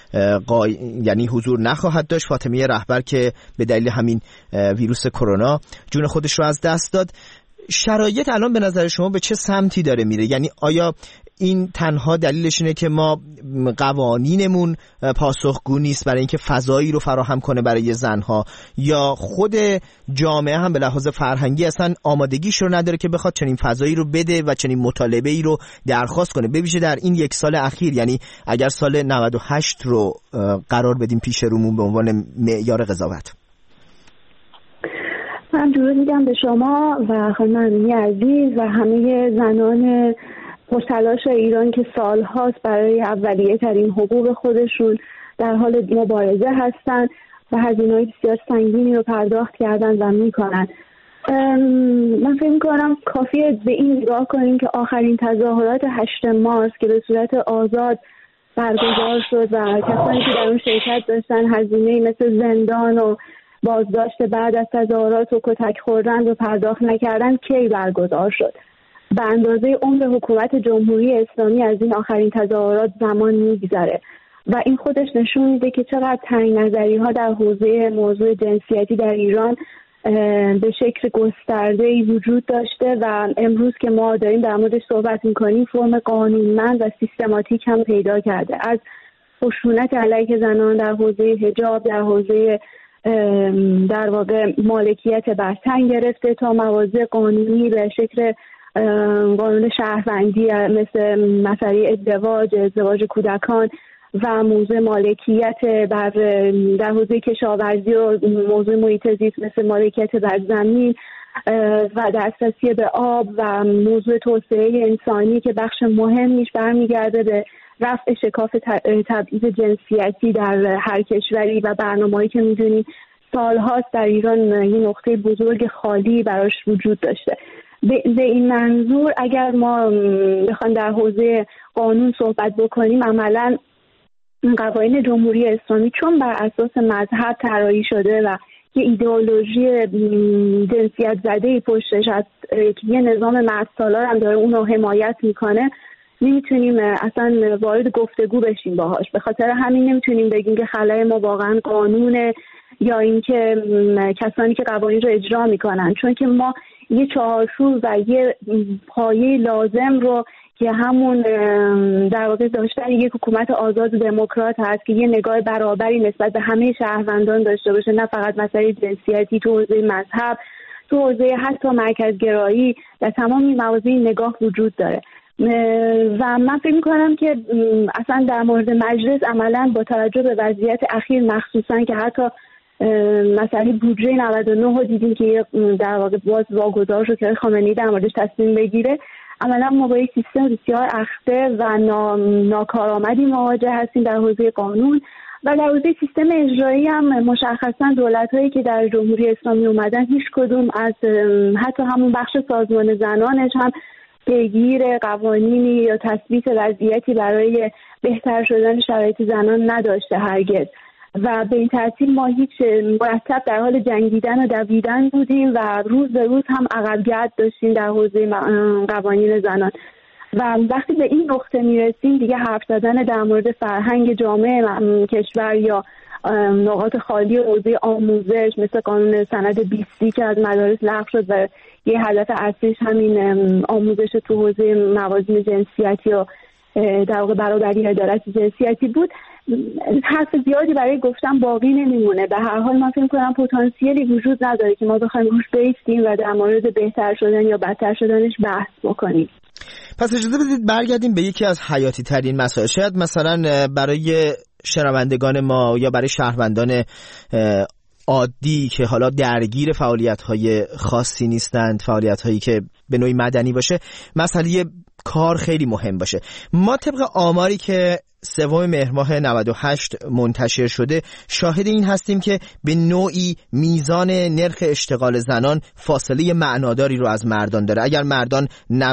یعنی حضور نخواهد داشت، فاطمه رهبر که به دلیل همین ویروس کرونا جون خودش رو از دست داد. شرایط الان به نظر شما به چه سمتی داره میره؟ یعنی آیا این تنها دلیلش اینه که ما قوانینمون پاسخگو نیست برای اینکه فضایی رو فراهم کنه برای زنها، یا خود جامعه هم به لحاظ فرهنگی اصلا آمادگیش رو نداره که بخواد چنین فضایی رو بده و چنین مطالبه‌ای رو درخواست کنه، به ویژه در این یک سال اخیر؟ یعنی اگر سال 98 رو قرار بدیم پیش رومون به عنوان معیار قضاوت. من درود میگم به شما و خانم امینی عزیز و همه زنان پرتلاش ایران که سالهاست برای اولیه ترین حقوق خودشون در حال مبارزه هستند و هزینه‌های بسیار سنگینی رو پرداخت کردن و میکنن. من فکر میکنم کافیه به این نگاه کنیم که آخرین تظاهرات 8 مارس که به صورت آزاد برگزار شد و کسانی که در اون شرکت داشتن هزینه‌ای مثل زندان و بازداشت بعد از تظاهرات و کتک خوردن رو پرداخت نکردن کی برگزار شد. به اندازه عمر حکومت جمهوری اسلامی از این آخرین تظاهرات زمان میگذره و این خودش نشون میده که چقدر تنگ نظری ها در حوزه موضوع جنسیتی در ایران به شکل گسترده‌ای وجود داشته و امروز که ما داریم در موردش صحبت میکنیم فرم قانونمند و سیستماتیک هم پیدا کرده. از خشونت علیه زنان در حوزه حجاب، در حوزه در واقع مالکیت بر تن گرفته تا مواضع قانونی به شکل قانون شهروندی مثل مسئله ازدواج کودکان و موضوع مالکیت در حوزه کشاورزی و موضوع محیط زیست مثل مالکیت بر زمین. و دسترسی به آب و موضوع توسعه انسانی که بخش مهمیش برمیگرده به رفع شکاف تبعیض جنسیتی در هر کشوری و برنامه‌ای که می‌دونیم سال‌هاست در ایران یه نقطه بزرگ خالی براش وجود داشته. به این منظور اگر ما بخوایم در حوزه قانون صحبت بکنیم، عملاً قوانین جمهوری اسلامی چون بر اساس مذهب طراحی شده و یه ایدئولوژی جنسیت زده‌ای پشتش هست که یه نظام مردسالار هم داره اونو حمایت میکنه، نمیتونیم اصلا وارد گفتگو بشیم باهاش. به خاطر همین نمیتونیم بگیم که خلای ما واقعا قانونه یا اینکه کسانی که قوانین رو اجرا میکنن، چون که ما یه چارچوب و یه پایه لازم رو که همون در واقع داشتن یک حکومت آزاد و دموکرات هست که یه نگاه برابری نسبت به همه شهروندان داشته باشه، نه فقط مسئله جنسیتی، تو حوزه مذهب، تو حوزه حتی مرکزگرایی، در تمام این مواضع نگاه وجود داره. و من فکر می‌کنم که اصلا در مورد مجلس عملاً با توجه به وضعیت اخیر مخصوصاً که حتی مسئله بودجه 99 رو دیدیم که در واقع باز واگذار شد که خامنه‌ای در موردش تصمیم بگیره، عملاً ما با یک سیستم بسیار اخته و ناکارآمدی مواجه هستیم در حوزه قانون و در حوزه سیستم اجرایی هم مشخصاً دولت‌هایی که در جمهوری اسلامی اومدن هیچ کدوم از حتی همون بخش سازمان زنانش هم پیگیر قوانینی یا تثبیت وضعیتی برای بهتر شدن شرایط زنان نداشته هرگز و به این ترتیب ما هیچ مرتب در حال جنگیدن و دویدن بودیم و روز به روز هم عقب‌گرد داشتیم در حوزه قوانین زنان و وقتی به این نقطه میرسیم دیگه حرف زدن در مورد فرهنگ جامعه کشور یا نقاط خالی حوزه آموزش مثل قانون سند 20 که از مدارس لغو شد و یه هدف اصلیش همین آموزش تو حوزه موازین جنسیتی و در واقع برابری عدالت جنسیتی بود، حرف زیادی برای گفتن باقی نمیمونه. به هر حال من فکر می‌کنم پتانسیلی وجود نداره که ما بخوایم روش بایستیم و در مورد بهتر شدن یا بدتر شدنش بحث بکنیم. پس اجازه بدید برگردیم به یکی از حیاتی ترین مسائل. شاید مثلا برای شنوندگان ما یا برای شهروندان عادی که حالا درگیر فعالیت‌های خاصی نیستند، فعالیت‌هایی که به نوعی مدنی باشه، مسئله کار خیلی مهم باشه. ما طبق آماری که 3 مهر ماه 98 منتشر شده شاهد این هستیم که به نوعی میزان نرخ اشتغال زنان فاصله معناداری رو از مردان داره. اگر مردان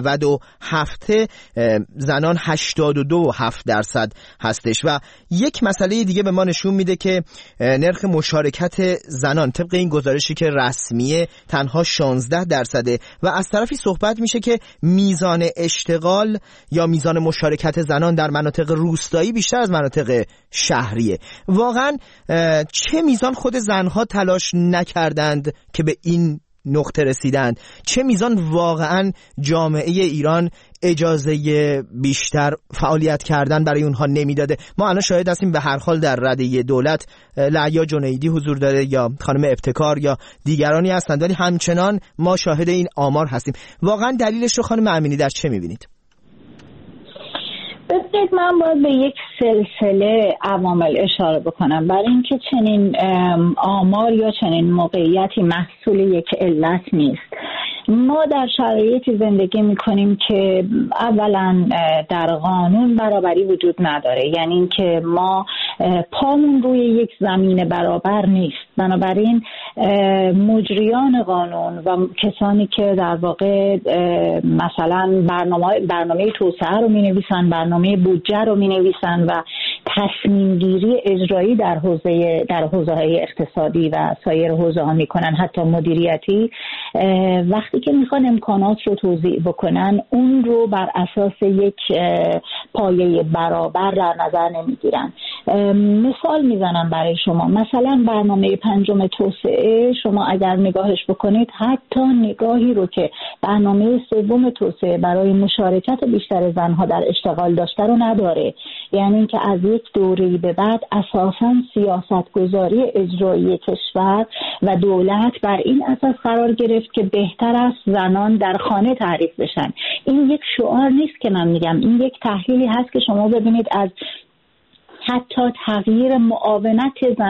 97 زنان 82.7% هستش و یک مسئله دیگه به ما نشون میده که نرخ مشارکت زنان طبق این گزارشی که رسمیه تنها 16% و از طرفی صحبت میشه که میزان اشتغال یا میزان مشارکت زنان در مناطق روستایی بیشتر از مناطق شهریه. واقعا چه میزان خود زنها تلاش نکردند که به این نقطه رسیدند؟ چه میزان واقعا جامعه ایران اجازه بیشتر فعالیت کردن برای اونها نمیداده؟ ما الان شاهد هستیم به هر حال در رده دولت لعیا جنیدی حضور داره یا خانم ابتکار یا دیگرانی هستند، ولی همچنان ما شاهد این آمار هستیم. واقعا دلیلش رو خانم امینی در چه میبینید؟ بذارید من باید به یک سلسله عوامل اشاره بکنم برای اینکه چنین آمار یا چنین موقعیتی محصول یک علت نیست. ما در شرایطی زندگی میکنیم که اولا در قانون برابری وجود نداره، یعنی اینکه ما پامون روی یک زمین برابر نیست. بنابراین مجریان قانون و کسانی که در واقع مثلا برنامه توسعه رو مینویسن، برنامه بودجه رو مینویسن و تصمیم گیری اجرایی در حوزه‌های اقتصادی و سایر حوزه‌ها میکنن، حتی مدیریتی، وقتی که میخوان امکانات رو توزیع بکنن اون رو بر اساس یک پایه برابر در نظر نمیگیرن. مثال میزنم برای شما، مثلا برنامه 5 توسعه شما اگر نگاهش بکنید حتی نگاهی رو که برنامه 3 توسعه برای مشارکت بیشتر زنها در اشتغال داشته رو نداره. یعنی اینکه از یک دوره‌ای به بعد اساساً سیاست‌گذاری اجرایی کشور و دولت بر این اساس قرار گرفت که بهتر است زنان در خانه تعریف بشن. این یک شعار نیست که من میگم، این یک تحلیلی هست که شما ببینید از حتی تغییر معاونت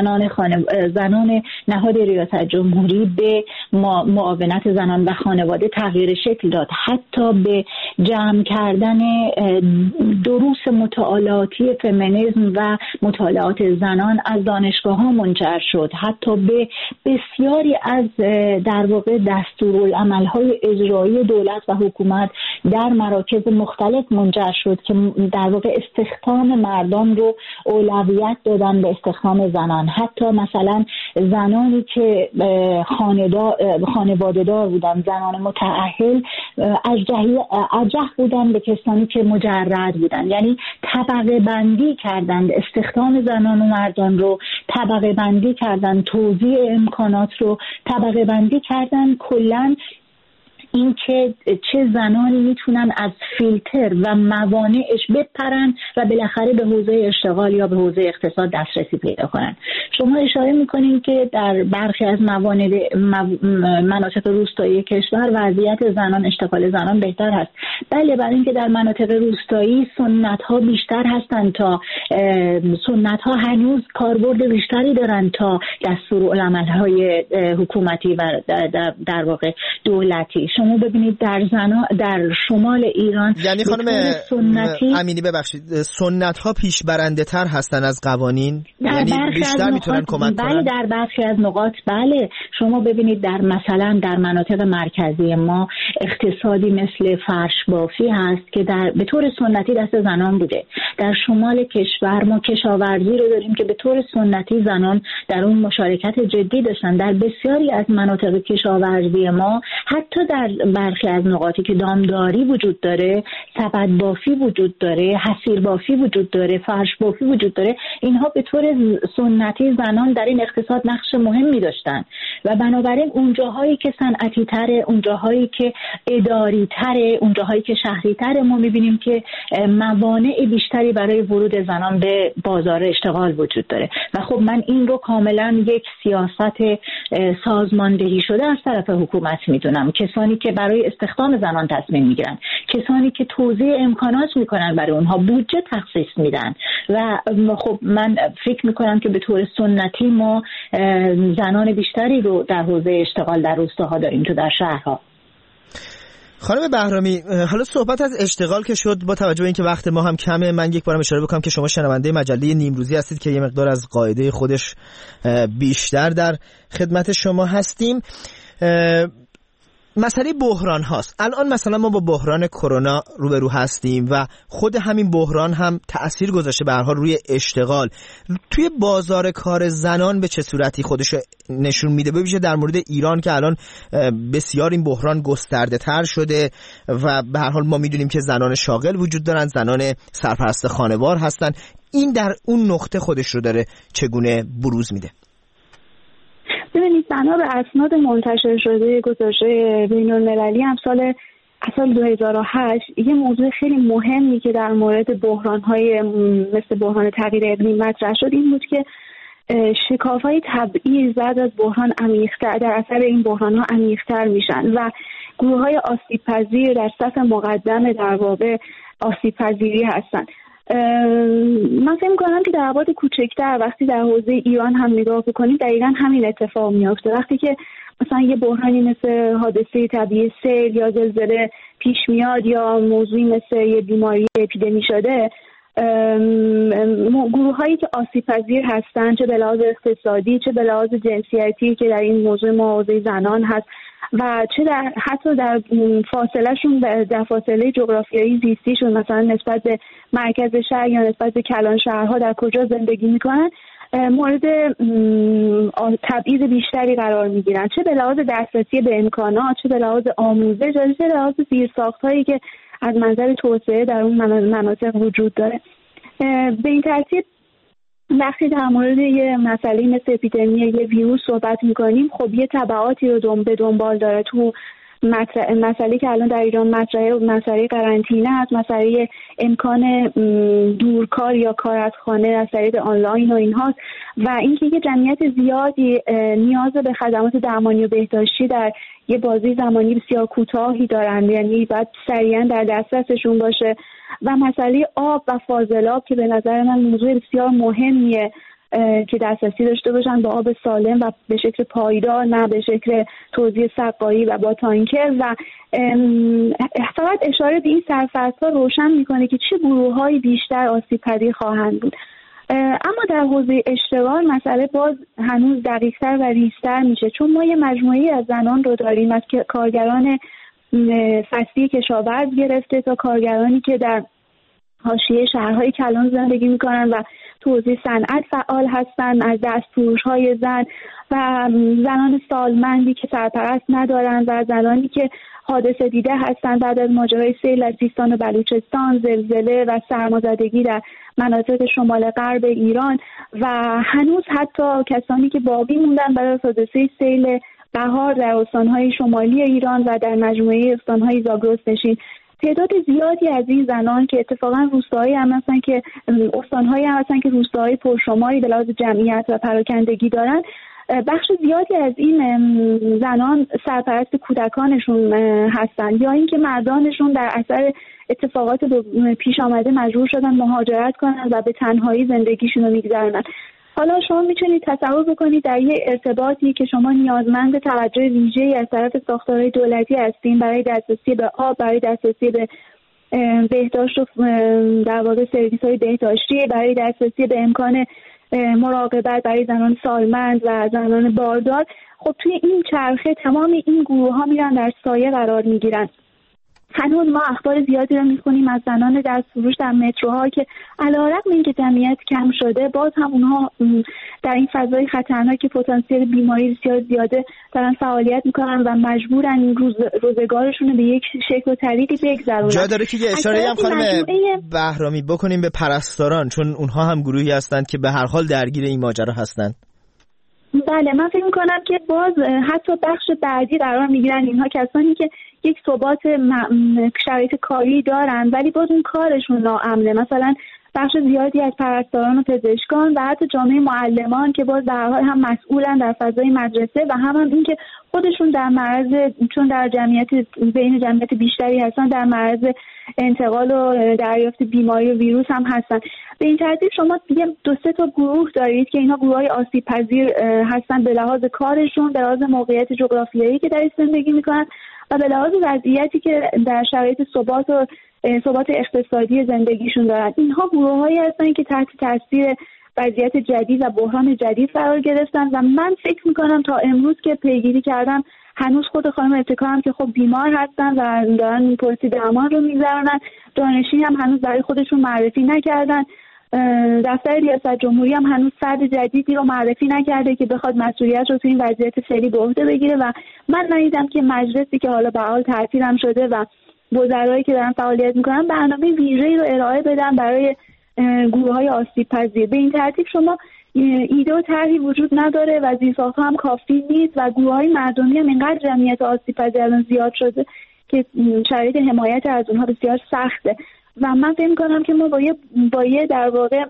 زنان نهاد ریاست جمهوری به معاونت زنان و خانواده تغییر شکل داد، حتی به جمع کردن دروس مطالعاتی فمینیسم و مطالعات زنان از دانشگاه‌ها منجر شد، حتی به بسیاری از در واقع دستورالعمل‌های اجرایی دولت و حکومت در مراکز مختلف منجر شد که در واقع استخدام مردان رو اولویت دادن به استخدام زنان. حتی مثلا زنانی که خانواده دار بودن، زنان متأهل، ارجح بودن به کسانی که مجرد بودن. یعنی طبقه بندی کردن استخدام زنان و مردان رو، طبقه بندی کردن توزیع امکانات رو، طبقه بندی کردن کلاً این که چه زنانی میتونن از فیلتر و موانعش بپرن و بالاخره به حوزه اشتغال یا به حوزه اقتصاد دسترسی پیدا کنن. شما اشاره میکنین که در برخی از مناطق روستایی کشور وضعیت زنان، اشتغال زنان بهتر هست. بله، برای اینکه در مناطق روستایی سنت ها بیشتر هستن تا سنت ها هنوز کاربرد بیشتری دارن تا دستورالعمل های حکومتی و در واقع دولتی. شما ببینید در شمال ایران، یعنی خانم سنتی امینی ببخشید، سنت ها پیش برنده تر هستن از قوانین، یعنی بیشتر میتونن کمک کنن. بله، در برخی از نقاط بله. شما ببینید مثلا در مناطق مرکزی ما اقتصادی مثل فرش بافی هست که به طور سنتی دست زنان بوده. در شمال کشور ما کشاورزی رو داریم که به طور سنتی زنان در اون مشارکت جدی داشتن. در بسیاری از مناطق کشاورزی ما حتی در برخی از نقاطی که دامداری وجود داره، سبد بافی وجود داره، حصیر بافی وجود داره، فرش بافی وجود داره، اینها به طور سنتی زنان در این اقتصاد نقش مهمی داشتن و بنابراین اونجاهایی که صنعتی تره، اونجاهایی که اداری تره، اونجاهایی که شهری تره، ما میبینیم که موانع بیشتری برای ورود زنان به بازار اشتغال وجود داره و خب من این رو کاملا یک سیاست سازماندهی شده از طرف حکومت میدونم. کسانی که برای استخدام زنان تصمیم میگیرن، کسانی که توزیع امکانات میکنن برای اونها، بودجه تخصیص میدن و خب من فکر میکنم که به طور سنتی ما زنان بیشتری رو در حوزه اشتغال در روستاها داریم تو در شهرها. خانم بهرامی، حالا صحبت از اشتغال که شد، با توجه به اینکه وقت ما هم کمه، من یک بارم اشاره بکنم که شما شنونده مجله نیمروزی هستید که یه مقدار از قاعده خودش بیشتر در خدمت شما هستیم. مسئله بحران هاست. الان مثلا ما با بحران کرونا روبرو هستیم و خود همین بحران هم تأثیر گذاشته به هر حال روی اشتغال. توی بازار کار زنان به چه صورتی خودش نشون میده؟ ببینید در مورد ایران که الان بسیار این بحران گسترده تر شده و به هر حال ما میدونیم که زنان شاغل وجود دارن، زنان سرپرست خانوار هستن. این در اون نقطه خودش رو داره چگونه بروز میده؟ ببینید، بنا به اسناد منتشر شده گزارش بین‌المللی سال 2008 یه موضوع خیلی مهمی که در مورد بحران‌های مثل بحران تغییر اقلیم مطرح شد این بود که شکاف‌های تبعیض بعد از بحران عمیق‌تر، در اثر این بحران‌ها عمیق‌تر میشن و گروه‌های آسیب‌پذیر در صف مقدم در واقع آسیب‌پذیری هستن. من فکر می‌کنم که در ابعاد کوچکتر وقتی در حوزه ایران هم نگاه بکنید دقیقاً همین اتفاق میفته. وقتی که مثلا یه بحرانی مثل حادثه طبیعی سیل یا زلزله پیش میاد یا موضوعی مثل یه بیماری اپیدمی شده، گروه‌هایی که آسیب‌پذیر هستن، چه به لحاظ اقتصادی چه به لحاظ جنسیتی که در این موضوع ما حوزه زنان هست و چه حتی در فاصلهشون، در فاصله جغرافیایی زیستیشون، مثلا نسبت به مرکز شهر یا نسبت به کلان شهرها در کجا زندگی میکنن، مورد تبعیض بیشتری قرار میگیرن، چه به لحاظ دسترسی به امکانات، چه به لحاظ آموزش، چه به لحاظ زیرساخت‌هایی که از منظر توسعه در اون مناطق وجود داره. به این ترتیب وقتی در مورد یه مسئله مثل اپیدمی یه ویروس صحبت میکنیم، خب یه تبعاتی رو به دنبال داره. تو مسئله که الان در ایران مطرحه مسئله قرنطینه است، مسئله امکان دورکار یا کار از خانه از طریق آنلاین و اینهاست و اینکه یه جمعیت زیادی نیاز به خدمات درمانی و بهداشتی در یه بازی زمانی بسیار کوتاهی دارن، یعنی باید سریعا در دسترسشون باشه و مسئله آب و فاضلاب که به نظر من موضوع بسیار مهمیه که دسترسی داشته باشن با آب سالم و به شکل پایدار، نه به شکل توزیع سقایی و با تانکر. و فقط اشاره به این سرفصل‌ها روشن میکنه که چه گروه‌های بیشتر آسیب پذیر خواهند بود. اما در حوزه اشتغال مسئله باز هنوز دقیق‌تر و ریزتر میشه، چون ما یه مجموعه‌ای از زنان رو داریم، از کارگران فصلی کشاورز گرفته تا کارگرانی که در حاشیه شهرهای کلان زندگی میکنن و تو حوزه صنعت فعال هستن، از دستفروش‌های زن و زنان سالمندی که سرپرست ندارن و زنانی که حادثه دیده هستن بعد از ماجرای سیل از سیستان و بلوچستان، زلزله و سرمازدگی در مناطق شمال غرب ایران و هنوز حتی کسانی که باقی موندن بعد از حادثه سیل بهار در استانهای شمالی ایران و در مجموعه استانهای زاگرس نشین. تعداد زیادی از این زنان که اتفاقا روستاهایی هم هستن که استانهایی هم هستن که روستاهای پرشماری به لحاظ جمعیت و پراکندگی دارن، بخش زیادی از این زنان سرپرست کودکانشون هستن یا اینکه مردانشون در اثر اتفاقات پیش آمده مجبور شدن مهاجرت کنن و به تنهایی زندگیشون رو میگذرونن. حالا شما میتونید تصور بکنید در یه ارتباطی که شما نیازمند توجه ویژه‌ای از طرف ساختارهای دولتی هستین برای دسترسی به آب، برای دسترسی به بهداشت و در واقع سرویس‌های بهداشتی، برای دسترسی به امکان مراقبت برای زنان سالمند و زنان باردار. خب توی این چرخه تمام این گروه‌ها میرن در سایه قرار میگیرن. هنوز ما اخبار زیادی رو میخونیم از زنان دستفروش در متروها که علیرغم اینکه جمعیت کم شده باز هم اونها در این فضای خطرناک پتانسیل بیماری بسیار زیاده دارن فعالیت میکنن و مجبورن این روزگارشون رو به یک شکل و طریقی بگذرونن. جا داره که یه اشاره هم خانم بهرامی بکنیم به پرستاران، چون اونها هم گروهی هستند که به هر حال درگیر این ماجرا هستند. بله، من فکر میکنم که باز حتی بخش بعدی قرار میگیرن اینها کسانی که یک ثبات شرایط کاری دارن ولی باز اون کارشون ناامنه، مثلا بخش زیادی از پرستاران و پزشکان و حتی جامعه معلمان که باز در حال هم مسئولن در فضای مدرسه و هم این که خودشون در معرض، چون در بین جمعیت بیشتری هستن، در معرض انتقال و دریافت بیماری و ویروس هم هستن. به این ترتیب شما دیگه 2-3 تا گروه دارید که اینا گروه‌های آسیب پذیر هستن به لحاظ کارشون، به لحاظ موقعیت جغرافیایی که در زندگی میکنن و به لحاظ وضعیتی که در شرایط ثبات اقتصادی زندگیشون دارن. اینها گروه‌هایی هستن که تحت تاثیر وضعیت جدید و بحران جدید قرار گرفتن و من فکر میکنم تا امروز که پیگیری کردم هنوز خود خانم ابتکار هم که خب بیمار هستن و دارن پرسی درمان رو میگذرونن، دانشی هم هنوز برای خودشون معرفی نکردن، دفتر ریاست جمهوری هم هنوز فرد جدیدی رو معرفی نکرده که بخواد مسئولیت رو تو این وضعیت فعلی به عهده بگیره و من ندیدم که مجلسی که حالا به حال تعطیل هم شده و وزرایی که دارن فعالیت میکنن برنامه ویژه‌ای رو ارائه بدن برای گروه‌های آسیب پذیر. به این ترتیب شما ایده و طرحی وجود نداره و زیرساخت‌ها هم کافی نیست و گروه‌های مردمی هم اینقدر جمعیت آسیب پذیر الان زیاد شده که شرایط حمایت از اونها بسیار سخته و من فکر می‌کنم که ما با یه در واقع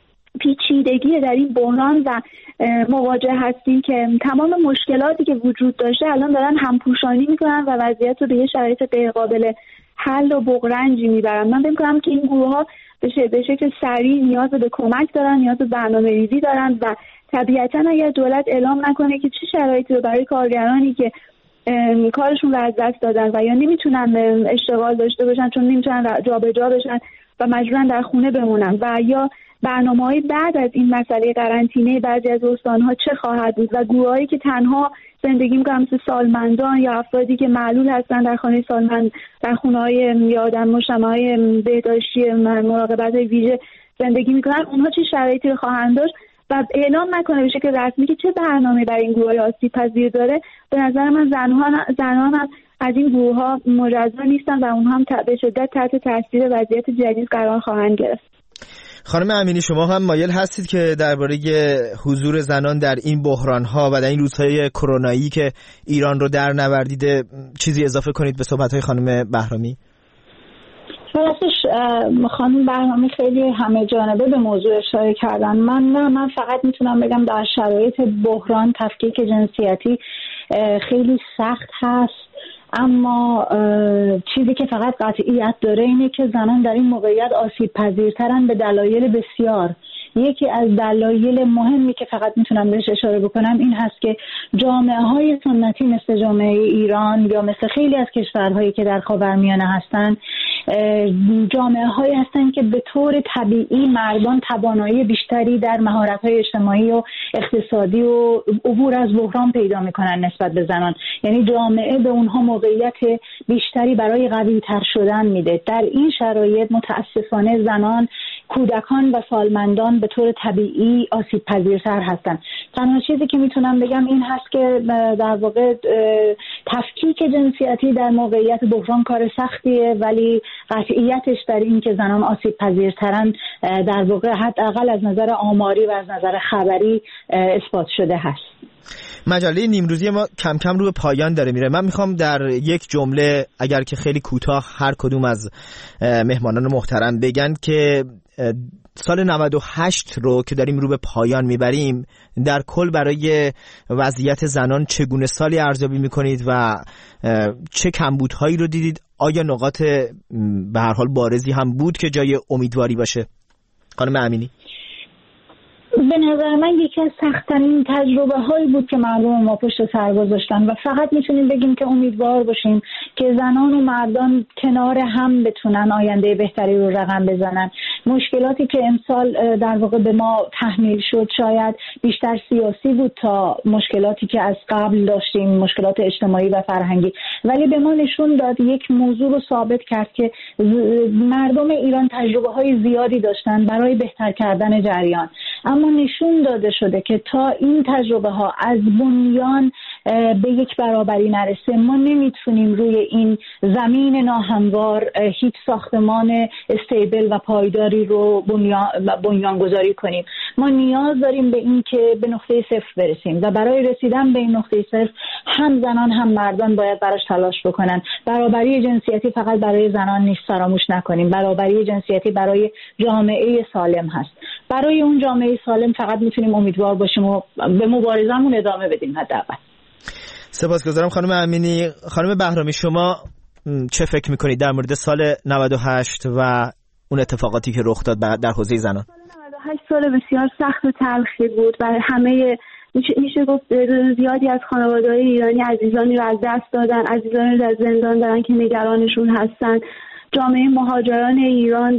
پیچیدگی در این بحران و مواجه هستیم که تمام مشکلاتی که وجود داشته الان دارن همپوشانی میکنن و وضعیت رو به یه شرایط غیر قابل حل و بغرنجی میبرن. من فکر می‌کنم که این گروه‌ها به شکل سریع نیاز به کمک دارن، نیاز به برنامه‌ریزی دارن و طبیعتاً اگر دولت اعلام نکنه که چه شرایطی رو برای کارگرانی که کارشون رو از دست دادن و یا نمیتونن اشتغال داشته باشن چون نمیتونن جابجا بشن و مجبورن در خونه بمونن و یا برنامه‌های بعد از این مسئله قرنطینه بعضی از استان‌ها چه خواهد بود و گروهایی که تنها زندگی می‌کنن مثل سالمندان یا افرادی که معلول هستن در خانه سالمند، در خونه‌های یا آدم مجتمع‌های بهداشتی مراقبت ویژه زندگی می‌کنن، اونها چه شرایطی رو خواهند داشت و اعلام نکنه به شکل رسمی که چه برنامه‌ای برای این گروه‌های آسیب پذیر داره. به نظر من زنان هم از این گروه‌ها مجزا نیستن و اونها هم به شدت تحت تاثیر وضعیت جدید قرار خواهند گرفت. خانم امینی، شما هم مایل هستید که درباره حضور زنان در این بحران‌ها و در این روزهای کرونایی که ایران رو در نوردیده چیزی اضافه کنید به صحبت‌های خانم بهرامی؟ راستش خانم بهرامی خیلی همه جانبه به موضوع اشاره کردن. من فقط میتونم بگم در شرایط بحران تفکیک جنسیتی خیلی سخت هست، اما چیزی که فقط قطعیت داره اینه که زنان در این موقعیت آسیب پذیرترن به دلایل بسیار. یکی از دلایل مهمی که فقط میتونم بهش اشاره بکنم این هست که جامعه های سنتی مثل جامعه ایران یا مثل خیلی از کشورهایی که در خاورمیانه هستن، جامعه هایی هستن که به طور طبیعی مردان توانایی بیشتری در مهارت های اجتماعی و اقتصادی و عبور از بحران پیدا میکنن نسبت به زنان. یعنی جامعه به اونها موقعیت بیشتری برای قوی تر شدن میده. در این شرایط متاسفانه زنان، کودکان و سالمندان به طور طبیعی آسیب پذیرتر هستن. تنها چیزی که میتونم بگم این هست که در واقع تفکیک جنسیتی در موقعیت بحران کار سختیه، ولی قطعیتش در این که زنان آسیب پذیرترن در واقع حداقل از نظر آماری و از نظر خبری اثبات شده هست. مجله نیمروزی ما کم کم رو به پایان داره میره. من میخوام در یک جمله اگر که خیلی کوتاه هر کدوم از مهمانان محترم بگن که سال 98 رو که داریم رو به پایان میبریم در کل برای وضعیت زنان چگونه سالی ارزیابی میکنید و چه کمبودهایی رو دیدید؟ آیا نقاط به هر حال بارزی هم بود که جای امیدواری باشه؟ خانم امینی. به نظر من یکی از سخت‌ترین تجربه هایی بود که مردم ما پشت سر گذاشتن و فقط میتونیم بگیم که امیدوار باشیم که زنان و مردان کنار هم بتونن آینده بهتری رو رقم بزنن. مشکلاتی که امسال در واقع به ما تحمیل شد شاید بیشتر سیاسی بود تا مشکلاتی که از قبل داشتیم، مشکلات اجتماعی و فرهنگی، ولی به ما نشون داد، یک موضوع رو ثابت کرد که مردم ایران تجربه های زیادی داشتن برای بهتر کردن جریان، اما نشون داده شده که تا این تجربه ها از بنیان به یک برابری نرسه ما نمیتونیم روی این زمین ناهموار هیچ ساختمان استیبل و پایداری رو بنیانگذاری کنیم. ما نیاز داریم به این که به نقطه صفر برسیم و برای رسیدن به این نقطه صفر هم زنان هم مردان باید براش تلاش بکنن. برابری جنسیتی فقط برای زنان نیست، فراموش نکنیم. برابری جنسیتی برای جامعه سالم هست. برای اون جامعه سالم فقط میتونیم امیدوار باشیم و به مبارزه‌مون ادامه بدیم. حداقل سپاسگزارم خانم امینی. خانم بهرامی، شما چه فکر میکنید در مورد سال 98 و اون اتفاقاتی که رخ داد در حوزه زنان؟ سال 98 سال بسیار سخت و تلخی بود برای همه. میشه گفت زیادی از خانواده‌های ایرانی عزیزانی رو از دست دادن، عزیزانی رو در زندان دارن که نگرانشون هستن. جامعه مهاجران ایران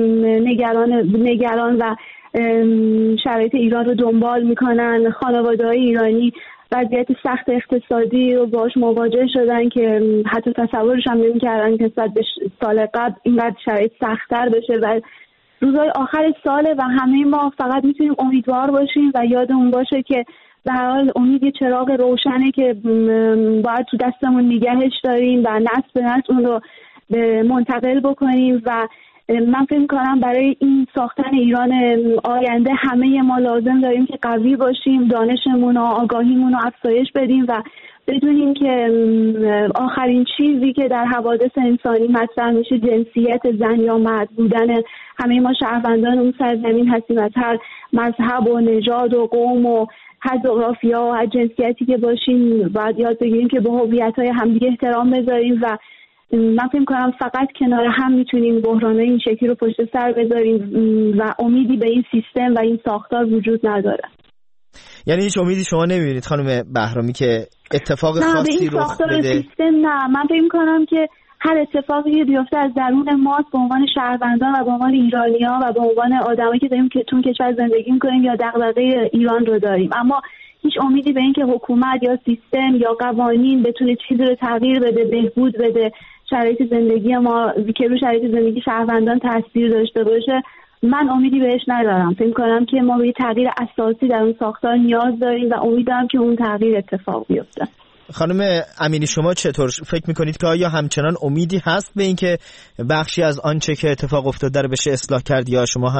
نگران و شرایط ایران رو دنبال میکنن. خانواده‌های ایرانی وضعیت سخت اقتصادی رو باش مواجه شدن که حتی تصورش هم نمی‌کردن که نسبت به سال قبل اینقدر شرایط سخت‌تر بشه و روزهای آخر ساله و همه ما فقط میتونیم امیدوار باشیم و یادمون باشه که به هر حال امید یه چراغ روشنه که باید تو دستمون نگهش داریم و نسل به نسل اون رو منتقل بکنیم. و من فکر می‌کنم برای این ساختن ایران آینده همه ما لازم داریم که قوی باشیم، دانشمون و آگاهیمون رو افزایش بدیم و بدونیم که آخرین چیزی که در حوادث انسانی مطرح میشه جنسیت زن یا مرد بودن. همه ما شهروندان اون سرزمین هستیم، از هر مذهب و نژاد و قوم و هر جغرافیا و هر جنسیتی که باشیم باید یاد بگیریم که به هویت‌های همدیگه احترام بذاریم و من فکر کنم فقط کنار هم میتونیم بحران‌های این شکلی رو پشت سر بذاریم و امیدی به این سیستم و این ساختار وجود نداره. یعنی هیچ امیدی شما نمیبینید خانم بهرامی که اتفاق خاصی رخ بده؟ سیستم نه، من فکر کنم که هر اتفاقی بیفته از درون ما به عنوان شهروندان و به عنوان ایرانیان و به عنوان آدمایی که داریم که تو کشور زندگی می‌کنیم یا دغدغه ایران رو داریم، اما هیچ امیدی به این که حکومت یا سیستم یا قوانین بتونه چیزی رو تغییر بده، بهبود بده، شرایط زندگی ما که رو شرایط زندگی شهروندان تاثیر داشته باشه، من امیدی بهش ندارم. فکر کنم که ما به یه تغییر اساسی در اون ساختار نیاز داریم و امیدوارم که اون تغییر اتفاق بیفته. خانم امینی، شما چطور فکر میکنید که آیا همچنان امیدی هست به اینکه بخشی از آنچه که اتفاق افتاده رو بشه اصلاح کرد یا شما هم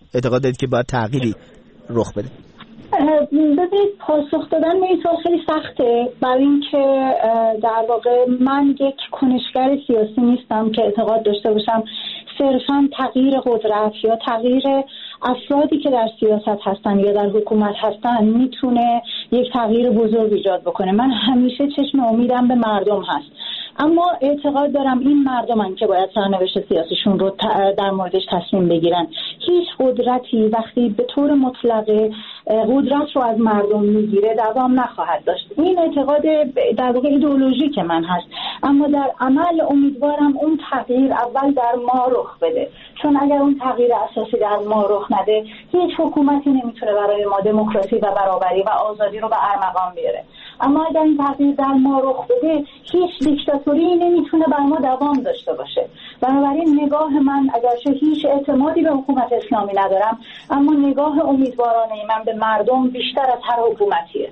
اعتقاد دارید که باید تغییری رخ بده؟ ببینید، پاسخ دادن به این سوال خیلی سخته، برای اینکه در واقع من یک کنشگر سیاسی نیستم که اعتقاد داشته باشم صرفاً تغییر قدرت یا تغییر افرادی که در سیاست هستن یا در حکومت هستن میتونه یک تغییر بزرگ ایجاد بکنه. من همیشه چشم امیدم به مردم هست، اما اعتقاد دارم این مردمن که باید سرنوشت سیاسیشون رو در موردش تصمیم بگیرن. هیچ قدرتی وقتی به طور مطلق قدرت رو از مردم میگیره دوام نخواهد داشت. این اعتقاد در واقع ایدئولوژی که من هست، اما در عمل امیدوارم اون تغییر اول در ما رخ بده، چون اگر اون تغییر اساسی در ما رخ نده هیچ حکومتی نمیتونه برای ما دموکراسی و برابری و آزادی رو به ارمغان بیاره. اما اگر این تغییر در ما رخ بده هیچ دیکتاتوری نمیتونه بر ما دوام داشته باشه. بنابراین نگاه من، اگرچه هیچ اعتمادی به حکومت اسلامی ندارم، اما نگاه امیدوارانه من به مردم بیشتر از هر حکومتیه.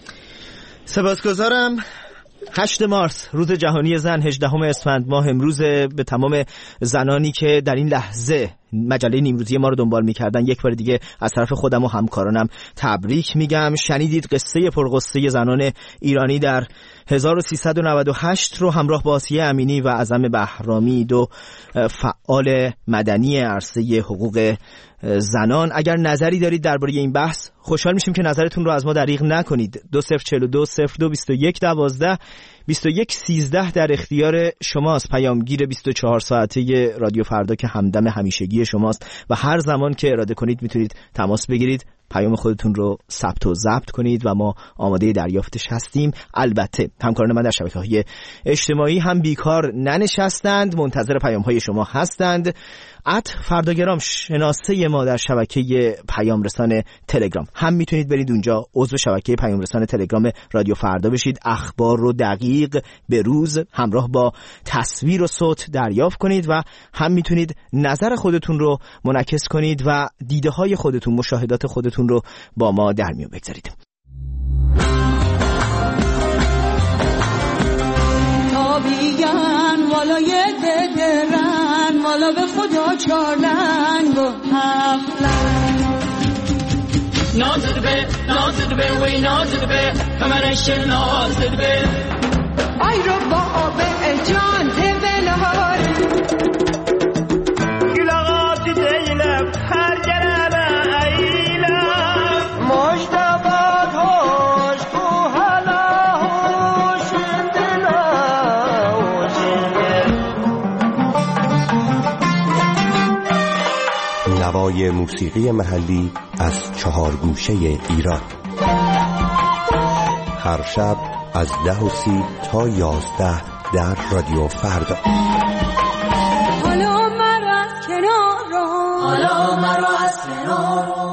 سپاسگزارم. 8 مارس روز جهانی زن، 18 اسفند ماه امروز به تمام زنانی که در این لحظه مجله نیمروزی ما رو دنبال می‌کردن یک بار دیگه از طرف خودم و همکارانم تبریک میگم. شنیدید قصه پرقصه زنان ایرانی در 1398 رو همراه با آسیه امینی و اعظم بهرامی، دو فعال مدنی عرصه حقوق زنان. اگر نظری دارید درباره این بحث خوشحال میشیم که نظرتون رو از ما دریغ نکنید. 2042 02 21 12 21 13 در اختیار شماست. پیامگیر 24 ساعته رادیو فردا که همدم همیشگی شماست و هر زمان که اراده کنید میتونید تماس بگیرید، پیام خودتون رو ثبت و ضبط کنید و ما آماده دریافتش هستیم. البته همکاران من در شبکه‌های اجتماعی هم بیکار ننشستند، منتظر پیام‌های شما هستند. @فرداگرام شناسه ما در شبکه پیام رسان تلگرام، هم میتونید برید اونجا عضو شبکه پیام رسان تلگرام رادیو فردا بشید، اخبار رو دقیق به روز همراه با تصویر و صوت دریافت کنید و هم میتونید نظر خودتون رو منعکس کنید و دیده های خودتون، مشاهدات خودتون رو با ما در میون بگذارید. تابیگن والای ددرن والا به خدا چارلنگ و هفلنگ نازد به وی نازد به کمرش نازد به آی رو با آب جان تبلهار گلاغات دیلم هر جرم ایلم مجتبات هاش کو حالا هوش دلا نوای موسیقی محلی از 4 گوشه ایران، هر شب از 10:30 تا 11 در رادیو فردا. حالا مرا از کنار